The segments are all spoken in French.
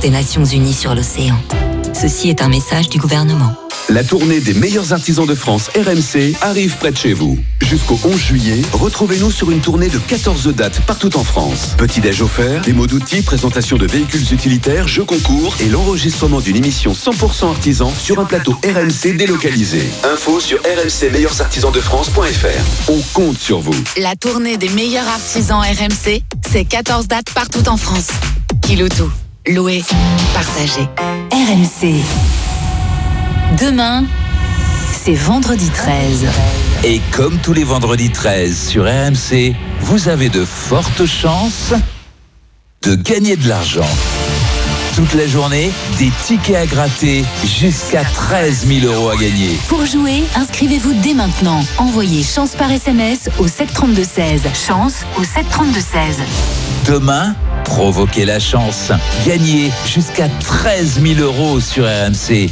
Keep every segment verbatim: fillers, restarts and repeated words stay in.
des Nations Unies sur l'océan. Ceci est un message du gouvernement. La tournée des meilleurs artisans de France R M C arrive près de chez vous. Jusqu'au onze juillet, retrouvez-nous sur une tournée de quatorze dates partout en France. Petit-déj offert, démo d'outils, présentation de véhicules utilitaires, jeux concours et l'enregistrement d'une émission cent pour cent artisan sur un plateau R M C délocalisé. Info sur r m c meilleurs artisans de france point f r. On compte sur vous. La tournée des meilleurs artisans R M C, c'est quatorze dates partout en France. Kiloutou, loué, partagé. R M C. Demain, c'est vendredi treize. Et comme tous les vendredis treize sur R M C, vous avez de fortes chances de gagner de l'argent. Toute la journée, des tickets à gratter jusqu'à treize mille euros à gagner. Pour jouer, inscrivez-vous dès maintenant. Envoyez chance par S M S au sept trente-deux seize. Chance au sept trente-deux seize. Demain, provoquez la chance. Gagnez jusqu'à treize mille euros sur R M C.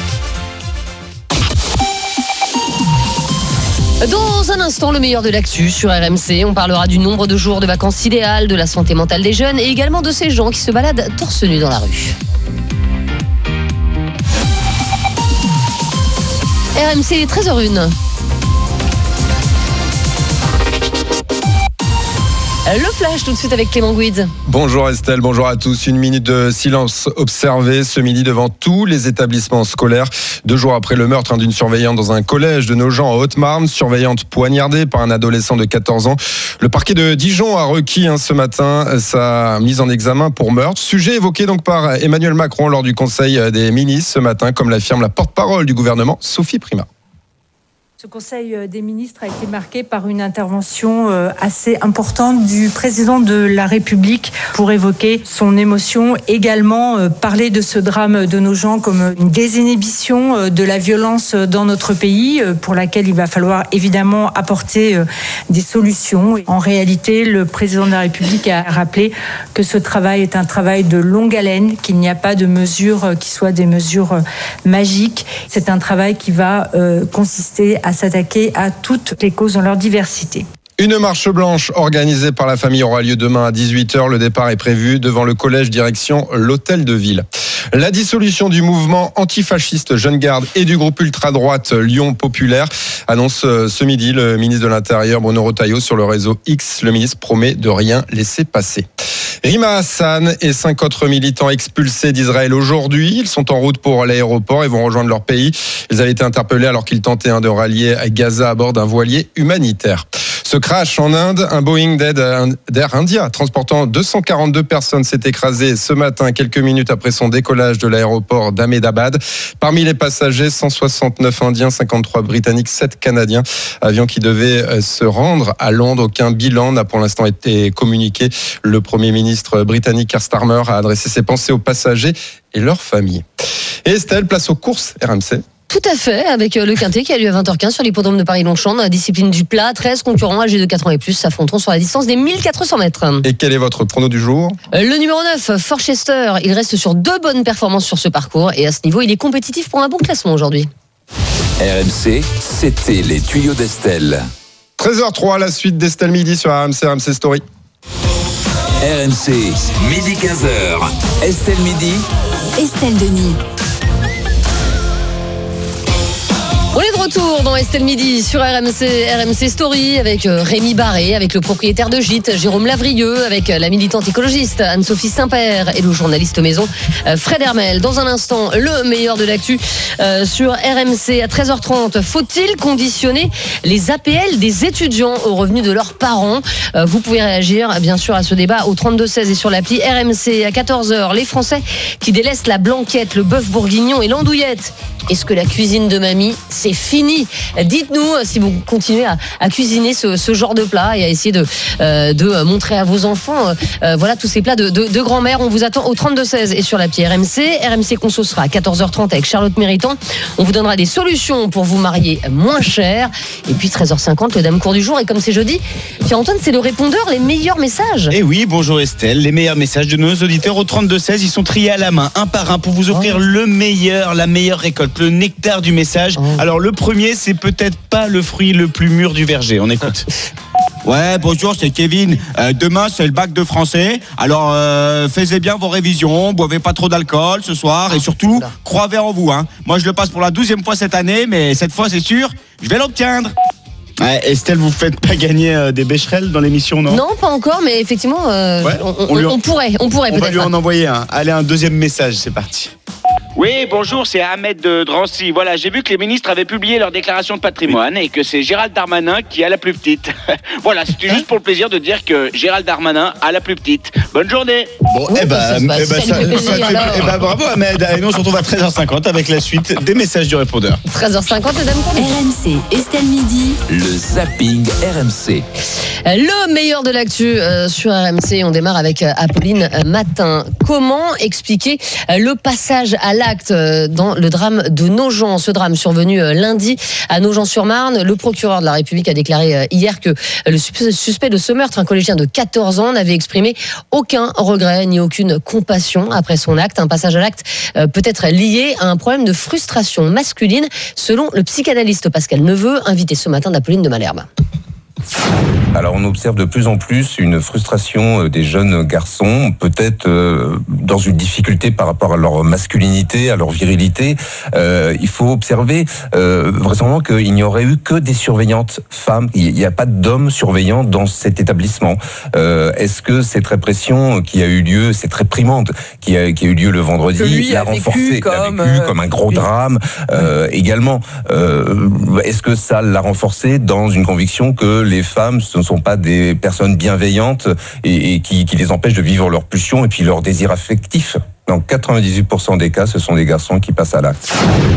Dans un instant, le meilleur de l'actu sur R M C. On parlera du nombre de jours de vacances idéales, de la santé mentale des jeunes et également de ces gens qui se baladent torse nu dans la rue. R M C treize heures une. Le flash tout de suite avec Clément Gouide. Bonjour Estelle, bonjour à tous. Une minute de silence observée ce midi devant tous les établissements scolaires. Deux jours après le meurtre d'une surveillante dans un collège de Nogent en Haute-Marne, surveillante poignardée par un adolescent de quatorze ans. Le parquet de Dijon a requis hein, ce matin sa mise en examen pour meurtre. Sujet évoqué donc par Emmanuel Macron lors du Conseil des ministres ce matin, comme l'affirme la porte-parole du gouvernement, Sophie Primas. Ce Conseil des ministres a été marqué par une intervention assez importante du président de la République pour évoquer son émotion, également parler de ce drame de Nogent comme une désinhibition de la violence dans notre pays, pour laquelle il va falloir évidemment apporter des solutions. En réalité, le président de la République a rappelé que ce travail est un travail de longue haleine, qu'il n'y a pas de mesures qui soient des mesures magiques. C'est un travail qui va consister à s'attaquer à toutes les causes dans leur diversité. Une marche blanche organisée par la famille aura lieu demain à dix-huit heures. Le départ est prévu devant le collège direction l'hôtel de ville. La dissolution du mouvement antifasciste Jeune Garde et du groupe ultra-droite Lyon Populaire annonce ce midi le ministre de l'Intérieur Bruno Retailleau sur le réseau X. Le ministre promet de rien laisser passer. Rima Hassan et cinq autres militants expulsés d'Israël aujourd'hui. Ils sont en route pour l'aéroport et vont rejoindre leur pays. Ils avaient été interpellés alors qu'ils tentaient de rallier à Gaza à bord d'un voilier humanitaire. Ce crash en Inde, un Boeing d'Air India transportant deux cent quarante-deux personnes s'est écrasé ce matin, quelques minutes après son décollage de l'aéroport d'Ahmedabad. Parmi les passagers, cent soixante-neuf Indiens, cinquante-trois Britanniques, sept Canadiens. Avion qui devait se rendre à Londres. Aucun bilan n'a pour l'instant été communiqué. Le Premier ministre britannique Keir Starmer a adressé ses pensées aux passagers et leurs familles. Et Estelle, place aux courses R M C. Tout à fait, avec le Quintet qui a lieu à vingt heures quinze sur l'hippodrome de Paris-Longchamp, dans la discipline du plat. treize concurrents âgés de quatre ans et plus s'affronteront sur la distance des mille quatre cents mètres. Et quel est votre prono du jour ? Le numéro neuf, Forchester, il reste sur deux bonnes performances sur ce parcours et à ce niveau, il est compétitif pour un bon classement aujourd'hui. R M C, c'était les tuyaux d'Estelle. treize heures trois, la suite d'Estelle Midi sur R M C, R M C Story. R M C, midi quinze heures. Estelle Midi. Estelle Denis. On est de retour dans Estelle Midi sur R M C, R M C Story avec Rémi Barré, avec le propriétaire de gîte Jérôme Lavrieux, avec la militante écologiste Anne-Sophie Saint-Père et le journaliste maison Fred Hermel. Dans un instant, le meilleur de l'actu euh, sur R M C à treize heures trente. Faut-il conditionner les A P L des étudiants aux revenus de leurs parents ? euh, Vous pouvez réagir bien sûr à ce débat au trente-deux seize et sur l'appli R M C. À quatorze heures, les Français qui délaissent la blanquette, le bœuf bourguignon et l'andouillette. Est-ce que la cuisine de mamie, c'est fini ? Dites-nous si vous continuez à, à cuisiner ce, ce genre de plat et à essayer de, euh, de montrer à vos enfants euh, voilà, tous ces plats de, de, de grand-mère. On vous attend au trente-deux seize et sur l'appli R M C. R M C Conso sera à quatorze heures trente avec Charlotte Méritant. On vous donnera des solutions pour vous marier moins cher. Et puis treize heures cinquante, le Dame Court du jour. Et comme c'est jeudi, Pierre-Antoine, c'est le répondeur, les meilleurs messages. Et oui, bonjour Estelle. Les meilleurs messages de nos auditeurs au trente-deux seize, ils sont triés à la main, un par un, pour vous offrir oh. le meilleur, la meilleure récolte, le nectar du message. Oh. Alors le premier, c'est peut-être pas le fruit le plus mûr du verger. On écoute. Ouais, bonjour, c'est Kevin. Euh, demain, c'est le bac de français. Alors, euh, faites bien vos révisions, boivez pas trop d'alcool ce soir et surtout, croyez en vous. Hein. Moi, je le passe pour la douzième fois cette année, mais cette fois, c'est sûr, je vais l'obtenir. Ouais, Estelle, vous faites pas gagner euh, des bécherelles dans l'émission, non ? Non, pas encore, mais effectivement, euh, ouais, on, on, lui en... on pourrait, on pourrait on peut-être. On va lui en envoyer un. Allez, un deuxième message, c'est parti. Oui, bonjour, c'est Ahmed de Drancy. Voilà, j'ai vu que les ministres avaient publié leur déclaration de patrimoine et que c'est Gérald Darmanin qui a la plus petite. Voilà, c'était juste pour le plaisir de dire que Gérald Darmanin a la plus petite. Bonne journée. Bon, oui, eh ben, eh ben, ça, ça, plaisir, ça eh ben, bravo Ahmed. Et nous on se retrouve à treize heures cinquante avec la suite des messages du répondeur. treize heures cinquante, Madame R M C, Estelle Midi. Le zapping R M C. Le meilleur de l'actu euh, sur R M C. On démarre avec euh, Apolline Matin. Comment expliquer euh, le passage à l'acte euh, dans le drame de Nogent ? Ce drame survenu euh, lundi à Nogent-sur-Marne. Le procureur de la République a déclaré euh, hier que euh, le suspect de ce meurtre, un collégien de quatorze ans, n'avait exprimé aucun regret ni aucune compassion après son acte. Un passage à l'acte euh, peut être lié à un problème de frustration masculine, selon le psychanalyste Pascal Neveu, invité ce matin d'Apolline de Malherbe. Alors on observe de plus en plus une frustration des jeunes garçons, peut-être euh, dans une difficulté par rapport à leur masculinité, à leur virilité. Euh, il faut observer euh, vraisemblablement qu'il n'y aurait eu que des surveillantes femmes. Il n'y a pas d'hommes surveillants dans cet établissement. Euh, est-ce que cette répression qui a eu lieu, cette réprimande qui a, qui a eu lieu le vendredi, l'a renforcée, comme, l'a vécu euh... comme un gros drame euh, également. Euh, est-ce que ça l'a renforcé dans une conviction que les femmes ce ne sont pas des personnes bienveillantes et, et qui, qui les empêchent de vivre leurs pulsions et puis leurs désirs affectifs. Dans quatre-vingt-dix-huit pour cent des cas, ce sont des garçons qui passent à l'acte.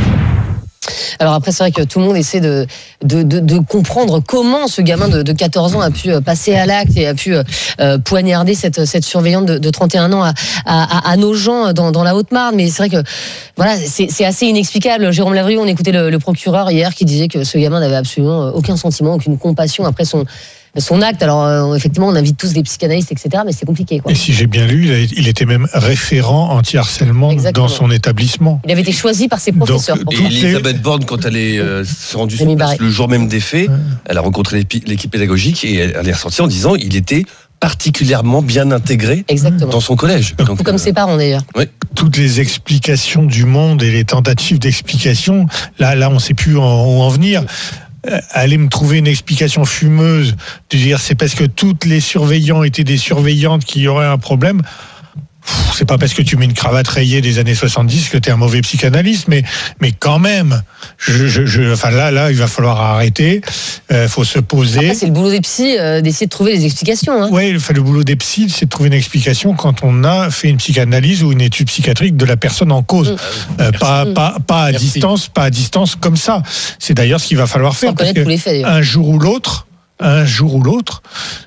Alors après, c'est vrai que tout le monde essaie de, de, de, de comprendre comment ce gamin de, de quatorze ans a pu passer à l'acte et a pu euh, poignarder cette, cette surveillante de, de trente et un ans à, à, à Nogent dans, dans la Haute-Marne. Mais c'est vrai que voilà, c'est, c'est assez inexplicable. Jérôme Lavrieux, on écoutait le, le procureur hier qui disait que ce gamin n'avait absolument aucun sentiment, aucune compassion après son... son acte. Alors euh, effectivement, on invite tous des psychanalystes, et cetera, mais c'est compliqué, quoi. Et si j'ai bien lu, il, a, il était même référent anti-harcèlement Exactement. Dans son établissement. Il avait été choisi par ses professeurs. Donc, et Elisabeth les... Borne, quand elle est euh, rendue sur place le jour même des faits, ouais. elle a rencontré l'équipe pédagogique et elle, elle est ressortie en disant il était particulièrement bien intégré Exactement. Dans son collège. Donc, comme euh, ses parents d'ailleurs. Ouais. Toutes les explications du monde et les tentatives d'explication, là, là on ne sait plus où en, en venir. Aller me trouver une explication fumeuse, de dire c'est parce que toutes les surveillants étaient des surveillantes qu'il y aurait un problème. C'est pas parce que tu mets une cravate rayée des années soixante-dix que t'es un mauvais psychanalyste, mais mais quand même, je, je, je enfin là là il va falloir arrêter, euh, faut se poser. Après, c'est le boulot des psys euh, d'essayer de trouver des explications. Hein. Oui, le boulot des psys, c'est de trouver une explication quand on a fait une psychanalyse ou une étude psychiatrique de la personne en cause, mmh. euh, pas mmh. pas pas à Merci. distance, pas à distance comme ça. C'est d'ailleurs ce qu'il va falloir faire. Sans parce que tous les faits, un jour ou l'autre, un jour ou l'autre,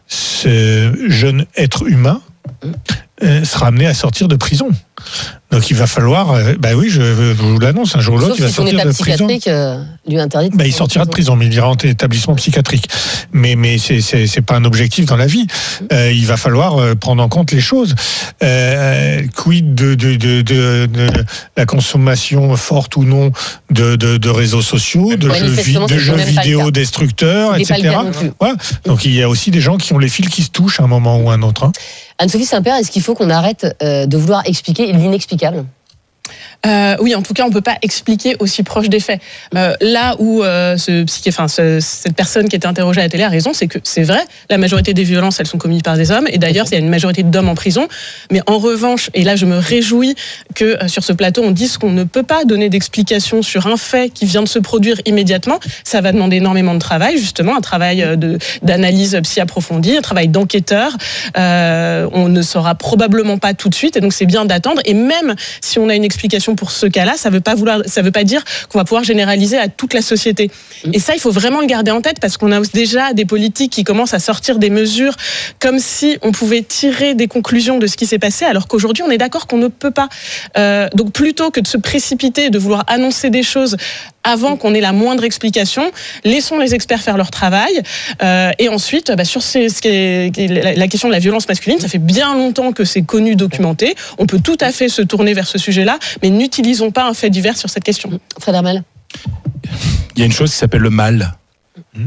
ce jeune être humain euh, sera amené à sortir de prison. Donc il va falloir, euh, bah oui, je, je vous l'annonce, un jour ou l'autre, il va si sortir de prison. Euh, lui interdit de bah, il sortira de prison, mais il ira en établissement psychiatrique. Mais mais c'est c'est c'est pas un objectif dans la vie. Euh, il va falloir euh, prendre en compte les choses. Euh, quid de de, de de de la consommation forte ou non de de, de réseaux sociaux, de jeux, vi- de jeux vidéo destructeurs, et cetera. Voilà. Donc il y a aussi des gens qui ont les fils qui se touchent à un moment ou à un autre. Hein. Anne-Sophie Saint-Père, est-ce qu'il faut qu'on arrête euh, de vouloir expliquer l'inexplicable ? Euh, oui, en tout cas, on peut pas expliquer aussi proche des faits. Euh, là où euh, ce psyché, enfin, ce, cette personne qui était interrogée à la télé a raison, c'est que c'est vrai, la majorité des violences, elles sont commises par des hommes, et d'ailleurs, il y a une majorité d'hommes en prison. Mais en revanche, et là, je me réjouis que euh, sur ce plateau, on dise qu'on ne peut pas donner d'explication sur un fait qui vient de se produire immédiatement. Ça va demander énormément de travail, justement, un travail de d'analyse psy approfondie, un travail d'enquêteur. Euh, on ne saura probablement pas tout de suite, et donc c'est bien d'attendre. Et même si on a une explication pour ce cas-là, ça veut pas vouloir, ça veut pas dire qu'on va pouvoir généraliser à toute la société. Et ça, il faut vraiment le garder en tête parce qu'on a déjà des politiques qui commencent à sortir des mesures comme si on pouvait tirer des conclusions de ce qui s'est passé, alors qu'aujourd'hui, on est d'accord qu'on ne peut pas. Euh, donc, plutôt que de se précipiter et de vouloir annoncer des choses avant qu'on ait la moindre explication, laissons les experts faire leur travail. Euh, et ensuite, bah, sur ces, ce qui est, qui est la, la question de la violence masculine, ça fait bien longtemps que c'est connu, documenté. On peut tout à fait se tourner vers ce sujet-là, mais n'utilisons pas un fait divers sur cette question. Fred Hermel. Il y a une chose qui s'appelle le mal.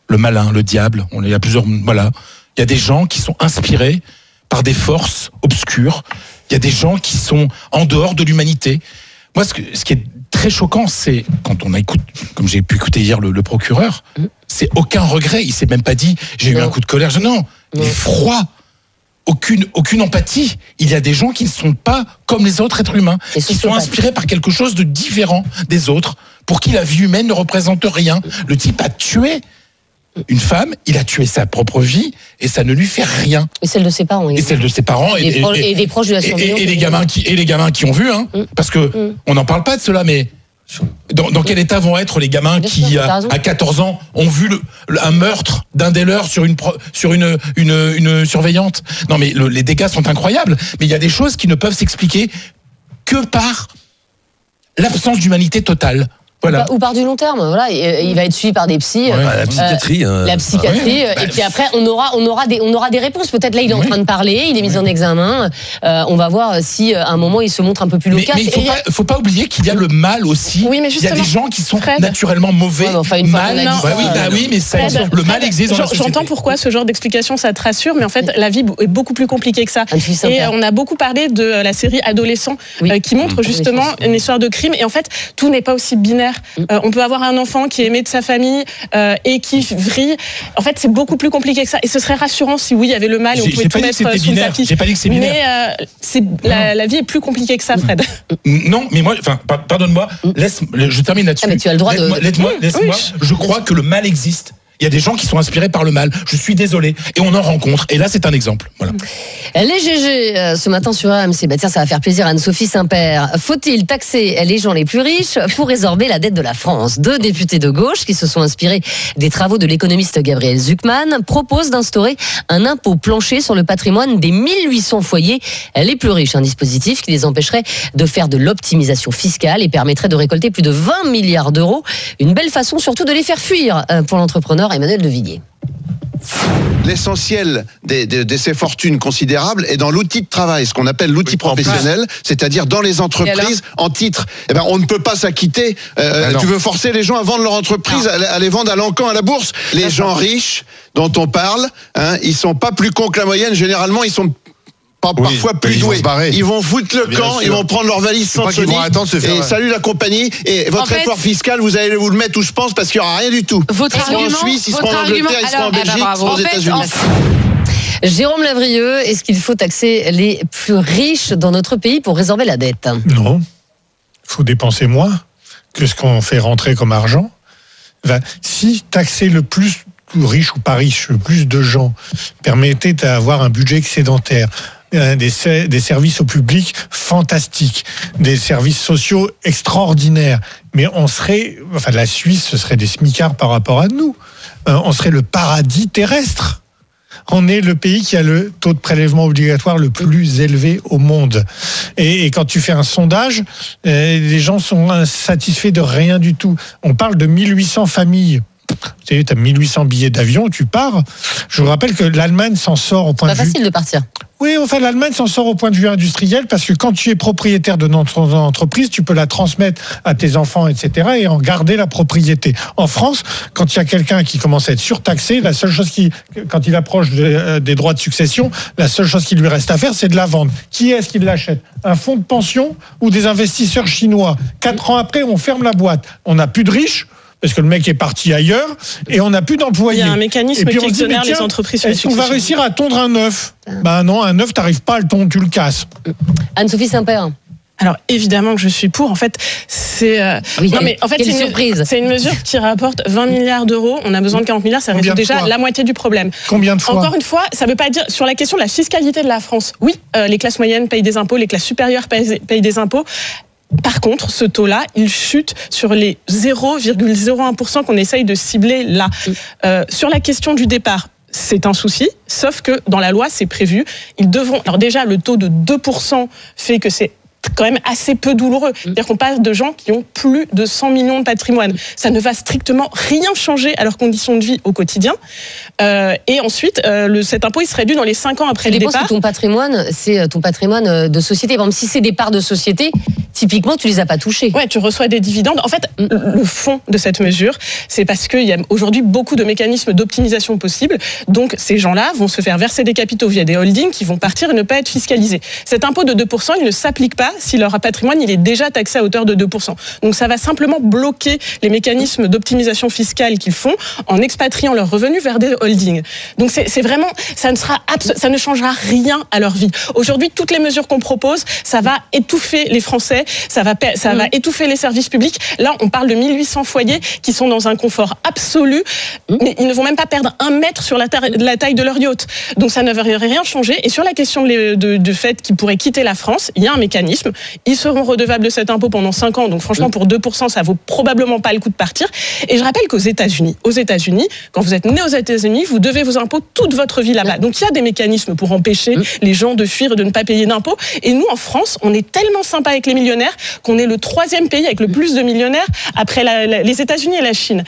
le malin, le diable. On, il y a plusieurs, voilà. Il y a des gens qui sont inspirés par des forces obscures. Il y a des gens qui sont en dehors de l'humanité. Moi, ce, que, ce qui est très choquant, c'est quand on écoute, comme j'ai pu écouter hier le, le procureur, mmh. c'est aucun regret. Il s'est même pas dit j'ai non. eu un coup de colère. Non, mais froid. Aucune, aucune empathie. Il y a des gens qui ne sont pas comme les autres êtres humains, et qui sont inspirés par quelque chose de différent des autres, pour qui la vie humaine ne représente rien. Le type a tué une femme, il a tué sa propre vie, et ça ne lui fait rien. Et celle de ses parents. Et celle de ses parents. Et, et, et, pro- et des proches de la surveillance. Et, et, et, les gamins qui, et les gamins qui ont vu, hein, mmh. parce que mmh. on n'en parle pas de cela, mais dans, dans quel état vont être les gamins Bien qui, sûr, à, à quatorze ans, ont vu le, le, un meurtre d'un des leurs sur une, sur une, une, une surveillante? Non, mais le, les dégâts sont incroyables. Mais il y a des choses qui ne peuvent s'expliquer que par l'absence d'humanité totale. Voilà. Ou par du long terme, voilà. Il va être suivi par des psys. Ouais, euh, la psychiatrie. Euh, la psychiatrie. Ah ouais. Et puis après, on aura, on aura des, on aura des réponses. Peut-être là, il est en oui. train de parler, il est mis oui. en examen. Euh, on va voir si à un moment il se montre un peu plus loquace. Mais, mais il faut, pas, faut pas oublier qu'il y a le mal aussi. Oui, mais il y a des gens qui sont Fred. naturellement mauvais. Ouais, enfin, mal. Non, bah oui, bah oui, mais ça, Fred, le mal existe dans la société. J'entends pourquoi ce genre d'explication ça te rassure, mais en fait, la vie est beaucoup plus compliquée que ça. Et on a beaucoup parlé de la série Adolescents, qui montre justement une histoire de crime. Et en fait, tout n'est pas aussi binaire. On peut avoir un enfant qui est aimé de sa famille euh, et qui vrille. En fait, c'est beaucoup plus compliqué que ça. Et ce serait rassurant si oui, il y avait le mal et on j'ai, pouvait j'ai tout mettre sous le tapis. J'ai pas dit que c'est binaire. Mais euh, c'est, la, la vie est plus compliquée que ça, Fred. Non, mais moi, enfin, pardonne-moi, laisse, je termine là-dessus. Ah, mais tu as le droit laisse-moi, de. Laisse-moi, laisse-moi. Oui. Je crois que le mal existe. Il y a des gens qui sont inspirés par le mal. Je suis désolé. Et on en rencontre. Et là, c'est un exemple. Voilà. Les G G, euh, ce matin sur R M C. Bah tiens, ça va faire plaisir à Anne-Sophie Saint-Père. Faut-il taxer les gens les plus riches pour résorber la dette de la France? Deux députés de gauche qui se sont inspirés des travaux de l'économiste Gabriel Zucman proposent d'instaurer un impôt plancher sur le patrimoine des mille huit cents foyers les plus riches. Un dispositif qui les empêcherait de faire de l'optimisation fiscale et permettrait de récolter plus de vingt milliards d'euros. Une belle façon surtout de les faire fuir pour l'entrepreneur Emmanuel de Villiers. L'essentiel de, de, de ces fortunes considérables est dans l'outil de travail, ce qu'on appelle l'outil oui, professionnel, c'est-à-dire dans les entreprises en titre. Eh ben, on ne peut pas s'acquitter. Euh, tu veux forcer les gens à vendre leur entreprise, à, à les vendre à l'encan à la bourse. Les gens riches dont on parle, hein, ils sont pas plus cons que la moyenne. Généralement, ils sont pas oui, parfois plus ils doués. Vont ils vont foutre le Bien camp, sûr. Ils vont prendre leur valise sans Sony. Et salut la compagnie. Et votre en fait, effort fiscal, vous allez vous le mettre où je pense, parce qu'il n'y aura rien du tout. Votre ils seront en Suisse, ils seront en Angleterre, ils seront en Belgique, ils seront aux États-Unis. Jérôme Lavrieux, est-ce qu'il faut taxer les plus riches dans notre pays pour résorber la dette? Non. Il faut dépenser moins que ce qu'on fait rentrer comme argent. Enfin, si taxer le plus riche ou pas riche, le plus de gens permettait d'avoir un budget excédentaire, Des, des services au public fantastiques, des services sociaux extraordinaires. Mais on serait, enfin la Suisse, ce serait des smicards par rapport à nous. Euh, on serait le paradis terrestre. On est le pays qui a le taux de prélèvement obligatoire le plus élevé au monde. Et, et quand tu fais un sondage, euh, les gens sont insatisfaits de rien du tout. On parle de mille huit cents familles. Tu sais, tu as mille huit cents billets d'avion, tu pars. Je vous rappelle que l'Allemagne s'en sort au point de vue... C'est pas facile de partir. Oui, enfin, l'Allemagne s'en sort au point de vue industriel parce que quand tu es propriétaire de notre entreprise, tu peux la transmettre à tes enfants, et cetera et en garder la propriété. En France, quand il y a quelqu'un qui commence à être surtaxé, la seule chose qui, quand il approche de, des droits de succession, la seule chose qui lui reste à faire, c'est de la vendre. Qui est-ce qui l'achète? Un fonds de pension ou des investisseurs chinois? Quatre ans après, on ferme la boîte. On n'a plus de riches. Parce que le mec est parti ailleurs et on n'a plus d'employés. Il y a un mécanisme qui exonère les entreprises sur les successions. Est-ce qu'on va réussir à tondre un œuf? Ben non, un œuf, t'arrives pas à le tondre, tu le casses. Anne-Sophie Saint-Père. Alors évidemment que je suis pour. En fait, c'est euh... oui, non, mais en fait, c'est une surprise. C'est une mesure qui rapporte vingt milliards d'euros. On a besoin de quarante milliards, ça résout déjà la moitié du problème. Combien de fois? Encore une fois, ça ne veut pas dire sur la question de la fiscalité de la France. Oui, euh, les classes moyennes payent des impôts, les classes supérieures payent, payent des impôts. Par contre, ce taux-là, il chute sur les zéro virgule zéro un pour cent qu'on essaye de cibler là. Euh, sur la question du départ, c'est un souci, sauf que dans la loi, c'est prévu. Ils devront. Alors déjà, le taux de deux pour cent fait que c'est quand même assez peu douloureux. C'est-à-dire qu'on parle de gens qui ont plus de cent millions de patrimoine. Ça ne va strictement rien changer à leurs conditions de vie au quotidien. Euh, et ensuite, euh, le, cet impôt, il serait dû dans les cinq ans après le départ. Que ton patrimoine, c'est ton patrimoine de société. Par exemple, si c'est des parts de société, typiquement, tu les as pas touchés. Ouais, tu reçois des dividendes. En fait, le fond de cette mesure, c'est parce qu'il y a aujourd'hui beaucoup de mécanismes d'optimisation possibles. Donc, ces gens-là vont se faire verser des capitaux via des holdings qui vont partir et ne pas être fiscalisés. Cet impôt de deux pour cent, il ne s'applique pas si leur patrimoine il est déjà taxé à hauteur de deux pour cent. Donc, ça va simplement bloquer les mécanismes d'optimisation fiscale qu'ils font en expatriant leurs revenus vers des holdings. Donc, c'est, c'est vraiment, ça ne sera abs- ça ne changera rien à leur vie. Aujourd'hui, toutes les mesures qu'on propose, ça va étouffer les Français, ça va, ça va étouffer les services publics. Là, on parle de mille huit cents foyers qui sont dans un confort absolu, mais ils ne vont même pas perdre un mètre sur la, taille, la taille de leur yacht. Donc, ça ne va rien changer. Et sur la question de, de, de fait qu'ils pourraient quitter la France, il y a un mécanisme. Ils seront redevables de cet impôt pendant cinq ans. Donc, franchement, pour deux pour cent, ça vaut probablement pas le coup de partir. Et je rappelle qu'aux États-Unis, aux États-Unis, quand vous êtes né aux États-Unis, vous devez vos impôts toute votre vie là-bas. Donc, il y a des mécanismes pour empêcher les gens de fuir et de ne pas payer d'impôts. Et nous, en France, on est tellement sympa avec les millionnaires qu'on est le troisième pays avec le plus de millionnaires après la, la, les États-Unis et la Chine.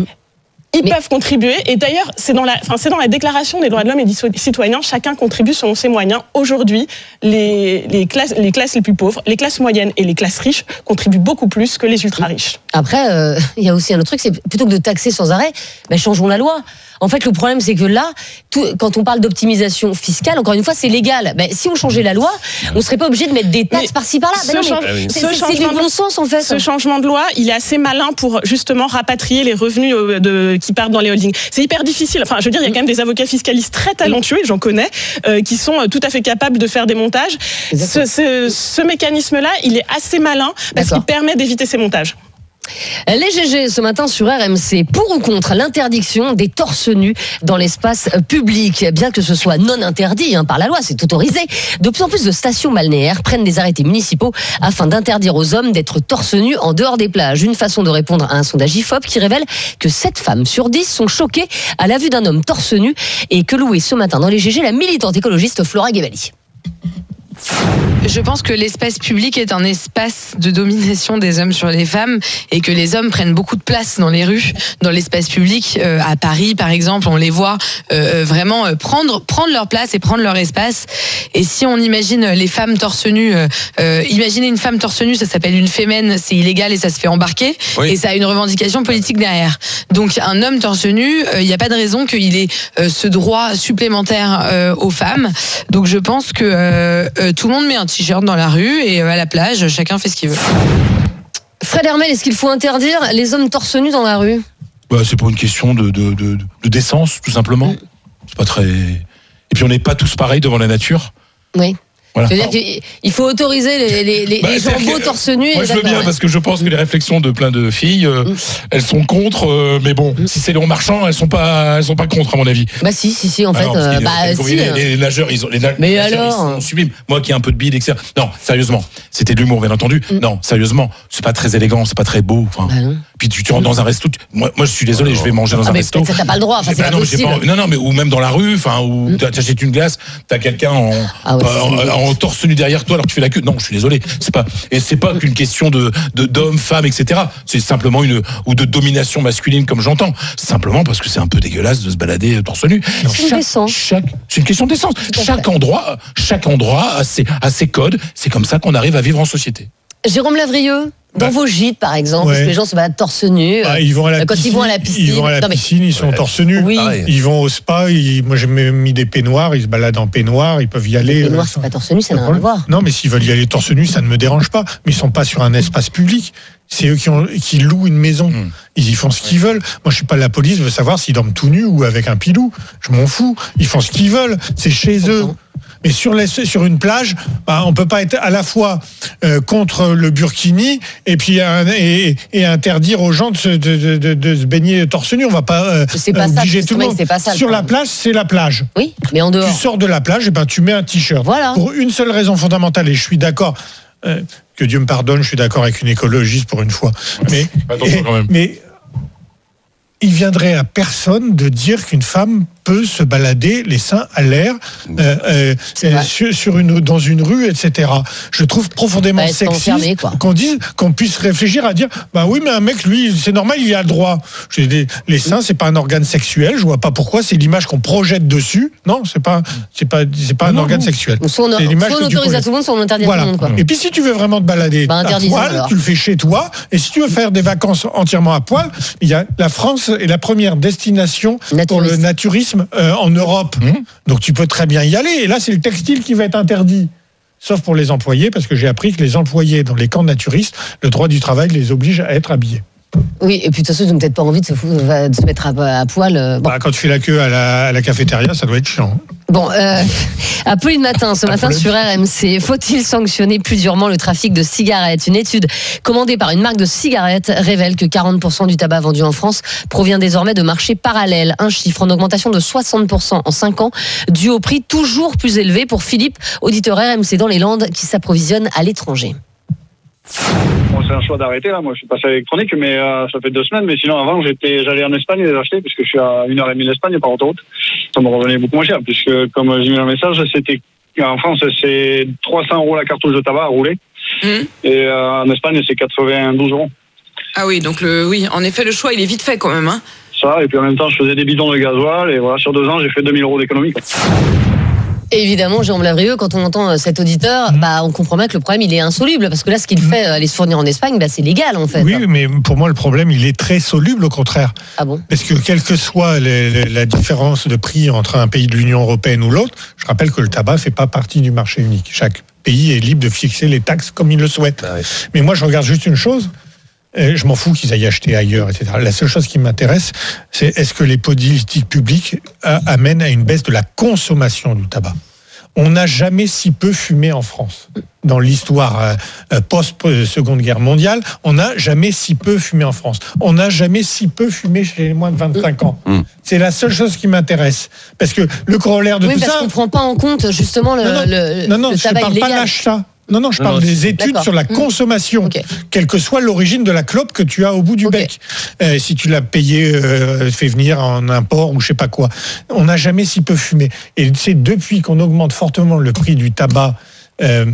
Ils Mais... peuvent contribuer. Et d'ailleurs, c'est dans, la, enfin, c'est dans la Déclaration des droits de l'homme et des citoyens. Chacun contribue selon ses moyens. Aujourd'hui, les, les, classes, les classes les plus pauvres, les classes moyennes et les classes riches contribuent beaucoup plus que les ultra-riches. Après, euh, il y a aussi un autre truc, c'est plutôt que de taxer sans arrêt, ben, changeons la loi. En fait, le problème, c'est que là, tout, quand on parle d'optimisation fiscale, encore une fois, c'est légal. Ben, si on changeait la loi, on ne serait pas obligé de mettre des taxes mais par-ci par-là. Ben non, change... mais c'est, c'est, c'est du bon sens, en fait. Ce changement de loi, il est assez malin pour justement rapatrier les revenus de, qui partent dans les holdings. C'est hyper difficile. Enfin, je veux dire, il y a quand même des avocats fiscalistes très talentueux, et j'en connais, euh, qui sont tout à fait capables de faire des montages. Ce, ce, ce mécanisme-là, il est assez malin parce D'accord. qu'il permet d'éviter ces montages. Les G G ce matin sur R M C, pour ou contre l'interdiction des torse nus dans l'espace public. Bien que ce soit non interdit hein, par la loi, c'est autorisé. De plus en plus de stations balnéaires prennent des arrêtés municipaux afin d'interdire aux hommes d'être torse nus en dehors des plages. Une façon de répondre à un sondage I F O P qui révèle que sept femmes sur dix sont choquées à la vue d'un homme torse nu et que louait ce matin dans les G G la militante écologiste Flora Guevali. Je pense que l'espace public est un espace de domination des hommes sur les femmes et que les hommes prennent beaucoup de place dans les rues, dans l'espace public. Euh, à Paris, par exemple, on les voit euh, vraiment prendre, prendre leur place et prendre leur espace. Et si on imagine les femmes torse nu, euh, imaginez une femme torse nu, ça s'appelle une fémène, c'est illégal et ça se fait embarquer. Oui. Et ça a une revendication politique derrière. Donc un homme torse nu, il euh, n'y a pas de raison qu'il ait euh, ce droit supplémentaire euh, aux femmes. Donc je pense que euh, euh, tout le monde met un t-shirt dans la rue et à la plage, chacun fait ce qu'il veut. Fred Hermel, est-ce qu'il faut interdire les hommes torse nus dans la rue ? Bah, c'est pour une question de, de, de, de décence, tout simplement. Mmh. C'est pas très. Et puis on n'est pas tous pareils devant la nature. Oui. Voilà. C'est-à-dire qu'il faut autoriser les, les, les, bah, les gens beaux torse nus. Moi, je veux bien, ouais. Parce que je pense que les réflexions de plein de filles, euh, mmh. elles sont contre, euh, mais bon, mmh. si c'est les bons marchands, elles sont pas, elles sont pas contre, à mon avis. Bah si, si, si, en fait, alors, euh, bah les, si. Les, les nageurs, ils ont, les, na- mais les nageurs, alors... ils sont sublimes. Moi qui ai un peu de bide, et cetera. Non, sérieusement, c'était de l'humour, bien entendu. Mmh. Non, sérieusement, c'est pas très élégant, c'est pas très beau. Enfin, bah puis tu, tu rentres dans un resto, tu, moi, moi, je suis désolé, oh. je vais manger dans ah, un mais resto. Ça, t'as pas le droit, enfin, c'est bah, pas non, possible. Pas, non, non, mais ou même dans la rue, enfin, où mmh. t'achètes une glace, t'as quelqu'un en, ah ouais, en, en, en torse nu derrière toi, alors que tu fais la queue. Non, je suis désolé. C'est pas, et c'est pas qu'une question de, de, d'hommes, femmes, et cetera. C'est simplement une, ou de domination masculine, comme j'entends. C'est simplement parce que c'est un peu dégueulasse de se balader torse nu. C'est une décence. Chaque, c'est une question d'essence. Chaque endroit, chaque endroit a ses, a ses codes. C'est comme ça qu'on arrive à vivre en société. Jérôme Lavrieux, dans bah, vos gîtes, par exemple, ouais. parce que les gens se baladent torse nu. Bah, ils vont à la quand piscine, ils vont à la piscine, ils, vont à la non, mais... piscine, ils sont ouais. torse nu. Oui. Ils vont au spa, ils... moi j'ai mis des peignoirs, ils se baladent en peignoir, ils peuvent y aller. Les peignoirs, c'est pas torse nu, ça n'a rien à voir. Non, mais s'ils veulent y aller torse nu, ça ne me dérange pas. Mais ils sont pas sur un espace public. C'est eux qui, ont, qui louent une maison. Mmh. Ils y font ce qu'ils veulent. Moi, je suis pas la police, je veux savoir s'ils dorment tout nus ou avec un pilou. Je m'en fous. Ils font ce qu'ils veulent. C'est chez eux. Mais sur, les, sur une plage, bah, on peut pas être à la fois euh, contre le burkini et puis un, et, et interdire aux gens de se, de, de, de se baigner torse nu. On va pas, euh, c'est pas obliger ça, tout le monde. C'est pas ça, sur la plage, c'est la plage. Oui, mais en dehors. Tu sors de la plage, et ben tu mets un t-shirt. Voilà. Pour une seule raison fondamentale, et je suis d'accord. Euh, que Dieu me pardonne, je suis d'accord avec une écologiste pour une fois. Mais, et, mais il viendrait à personne de dire qu'une femme peut se balader les seins à l'air euh, euh, euh, sur, sur une, dans une rue, et cetera. Je trouve profondément sexiste enfermé, qu'on dise, qu'on puisse réfléchir à dire, bah oui, mais un mec, lui, c'est normal, il a le droit. J'ai des, les seins, c'est pas un organe sexuel. Je vois pas pourquoi. C'est l'image qu'on projette dessus. Non, c'est pas, c'est pas, c'est pas un non, organe non. sexuel. Soit on, a, soit on autorise à tout le monde, soit on interdit voilà. à tout le monde. Quoi. Et puis si tu veux vraiment te balader bah, à poil, alors. tu le fais chez toi. Et si tu veux faire des vacances entièrement à poil, il y a la France est la première destination Naturiste. pour le naturisme euh, en Europe. Mmh. Donc tu peux très bien y aller. Et là, c'est le textile qui va être interdit. Sauf pour les employés, parce que j'ai appris que les employés dans les camps naturistes, le droit du travail les oblige à être habillés. Oui, et puis de toute façon, ils n'ont peut-être pas envie de se, foutre, de se mettre à, à poil. Bon. Bah, quand tu fais la queue à la, à la cafétéria, ça doit être chiant. Bon, euh, Apolline Matin, ce matin sur R M C, faut-il sanctionner plus durement le trafic de cigarettes ? Une étude commandée par une marque de cigarettes révèle que quarante pour cent du tabac vendu en France provient désormais de marchés parallèles. Un chiffre en augmentation de soixante pour cent en cinq ans, dû au prix toujours plus élevé pour Philippe, auditeur R M C dans les Landes, qui s'approvisionne à l'étranger. Bon, c'est un choix d'arrêter là. Moi, je suis passé à l'électronique, mais euh, ça fait deux semaines. Mais sinon, avant, j'étais, j'allais en Espagne les acheter, puisque je suis à une heure et demie d'Espagne par autoroute. Ça me revenait beaucoup moins cher, puisque comme j'ai mis un message, c'était en France, c'est trois cents euros la cartouche de tabac à rouler, mmh. et euh, en Espagne, c'est quatre-vingt-douze euros. Ah oui, donc le, oui, en effet, le choix, il est vite fait quand même, hein. Ça, et puis en même temps, je faisais des bidons de gasoil, et voilà, sur deux ans, j'ai fait deux mille euros d'économie. Quoi. Et évidemment, Jérôme Lavrieux, quand on entend cet auditeur, mmh. bah, on comprend bien que le problème, il est insoluble. Parce que là, ce qu'il mmh. fait, aller se fournir en Espagne, bah, c'est légal, en fait. Oui, mais pour moi, le problème, il est très soluble, au contraire. Ah bon ? Parce que, quelle que soit les, les, la différence de prix entre un pays de l'Union européenne ou l'autre, je rappelle que le tabac ne fait pas partie du marché unique. Chaque pays est libre de fixer les taxes comme il le souhaite. Ah oui. Mais moi, je regarde juste une chose. Je m'en fous qu'ils aillent acheter ailleurs, et cetera. La seule chose qui m'intéresse, c'est est-ce que les politiques publiques amènent à une baisse de la consommation du tabac ? On n'a jamais si peu fumé en France. Dans l'histoire euh, post-Seconde Guerre mondiale, on n'a jamais si peu fumé en France. On n'a jamais si peu fumé chez les moins de vingt-cinq ans. Mmh. C'est la seule chose qui m'intéresse. Parce que le corollaire de oui, tout ça... Oui, parce qu'on ne prend pas en compte justement le, non, non, le, non, non, le tabac illégal. Non, non, je ne parle pas d'achat. Non, non, je non, parle non, des études d'accord. sur la consommation, okay. quelle que soit l'origine de la clope que tu as au bout du okay. bec. Euh, si tu l'as payé, euh, fait venir en import ou je sais pas quoi. On n'a jamais si peu fumé. Et c'est depuis qu'on augmente fortement le prix du tabac Euh,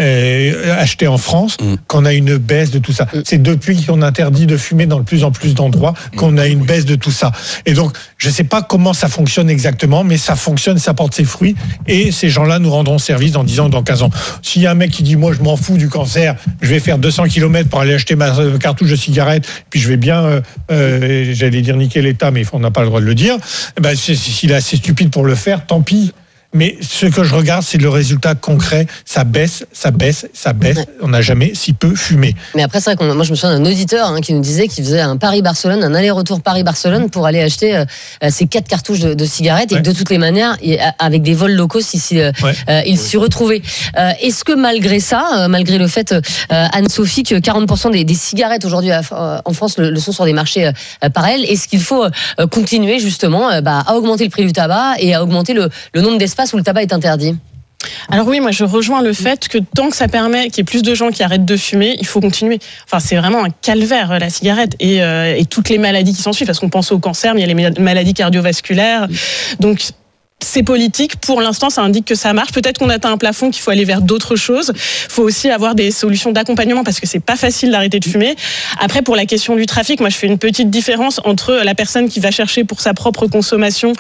euh, acheté en France, mmh. qu'on a une baisse de tout ça. Mmh. C'est depuis qu'on interdit de fumer dans de plus en plus d'endroits qu'on a une baisse de tout ça. Et donc, je ne sais pas comment ça fonctionne exactement, mais ça fonctionne, ça porte ses fruits, et ces gens-là nous rendront service en disant dans quinze ans. S'il y a un mec qui dit, moi je m'en fous du cancer, je vais faire deux cents kilomètres pour aller acheter ma cartouche de cigarette, puis je vais bien, euh, euh, j'allais dire niquer l'État, mais on n'a pas le droit de le dire, ben, s'il est assez stupide pour le faire, tant pis. Mais ce que je regarde, c'est le résultat concret. Ça baisse, ça baisse, ça baisse. Ouais. On n'a jamais si peu fumé. Mais après, c'est vrai que moi, je me souviens d'un auditeur hein, qui nous disait qu'il faisait un Paris-Barcelone, un aller-retour Paris-Barcelone pour aller acheter euh, ces quatre cartouches de, de cigarettes. Ouais. Et que de toutes les manières, et, avec des vols locaux, si, si, euh, ouais. euh, il s'y retrouvait. Euh, est-ce que malgré ça, euh, malgré le fait, euh, Anne-Sophie, que quarante pour cent des, des cigarettes aujourd'hui euh, en France le, le sont sur des marchés euh, parallèles, est-ce qu'il faut euh, continuer justement euh, bah, à augmenter le prix du tabac et à augmenter le, le nombre d'espaces où le tabac est interdit ? Alors oui, moi je rejoins le fait que tant que ça permet qu'il y ait plus de gens qui arrêtent de fumer, il faut continuer. Enfin, c'est vraiment un calvaire, la cigarette, et, euh, et toutes les maladies qui s'en suivent, parce qu'on pense au cancer, mais il y a les maladies cardiovasculaires. Donc ces politiques, pour l'instant, ça indique que ça marche. Peut-être qu'on atteint un plafond, qu'il faut aller vers d'autres choses. Il faut aussi avoir des solutions d'accompagnement parce que c'est pas facile d'arrêter de fumer. Après, pour la question du trafic, moi, je fais une petite différence entre la personne qui va chercher pour sa propre consommation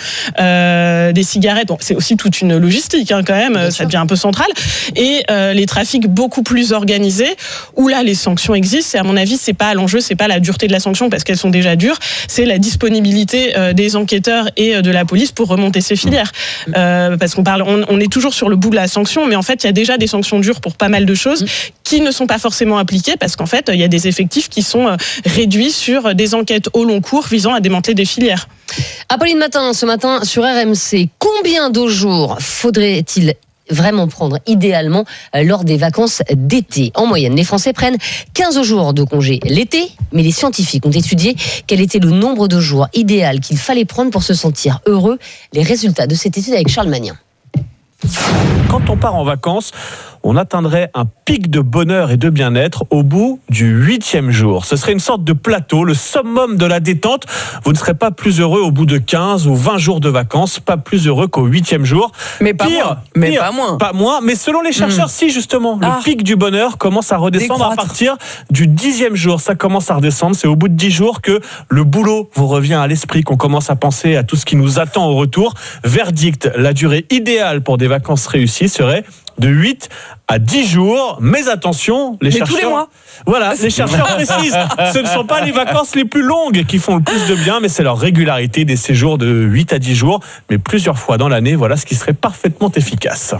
euh, des cigarettes. Bon, c'est aussi toute une logistique, hein, quand même. Bien ça sûr. Devient un peu central. Et euh, les trafics beaucoup plus organisés, où là, les sanctions existent. Et à mon avis, c'est pas l'enjeu, c'est pas la dureté de la sanction parce qu'elles sont déjà dures. C'est la disponibilité euh, des enquêteurs et euh, de la police pour remonter ces filières. Euh, parce qu'on parle, on, on est toujours sur le bout de la sanction, mais en fait, il y a déjà des sanctions dures pour pas mal de choses qui ne sont pas forcément appliquées parce qu'en fait, il y a des effectifs qui sont réduits sur des enquêtes au long cours visant à démanteler des filières. Apolline Matin, ce matin sur R M C, combien de jours faudrait-il vraiment prendre idéalement euh, lors des vacances d'été? En moyenne, les Français prennent quinze jours de congé l'été, mais les scientifiques ont étudié quel était le nombre de jours idéal qu'il fallait prendre pour se sentir heureux. Les résultats de cette étude avec Charles Magnin. Quand on part en vacances, on atteindrait un pic de bonheur et de bien-être au bout du huitième jour. Ce serait une sorte de plateau, le summum de la détente. Vous ne serez pas plus heureux au bout de quinze ou vingt jours de vacances, pas plus heureux qu'au huitième jour. Mais pas pire, moins. Mais pire, pas moins. Pas moins, mais selon les chercheurs, mmh. si justement, ah. le pic du bonheur commence à redescendre Décroître. à partir du dixième jour. Ça commence à redescendre, c'est au bout de dix jours que le boulot vous revient à l'esprit, qu'on commence à penser à tout ce qui nous attend au retour. Verdict, la durée idéale pour des vacances réussies serait de huit à dix jours. Mais attention, les mais chercheurs... tous les mois. Voilà, les chercheurs précisent, ce ne sont pas les vacances les plus longues qui font le plus de bien, mais c'est leur régularité des séjours de huit à dix jours, mais plusieurs fois dans l'année. Voilà ce qui serait parfaitement efficace.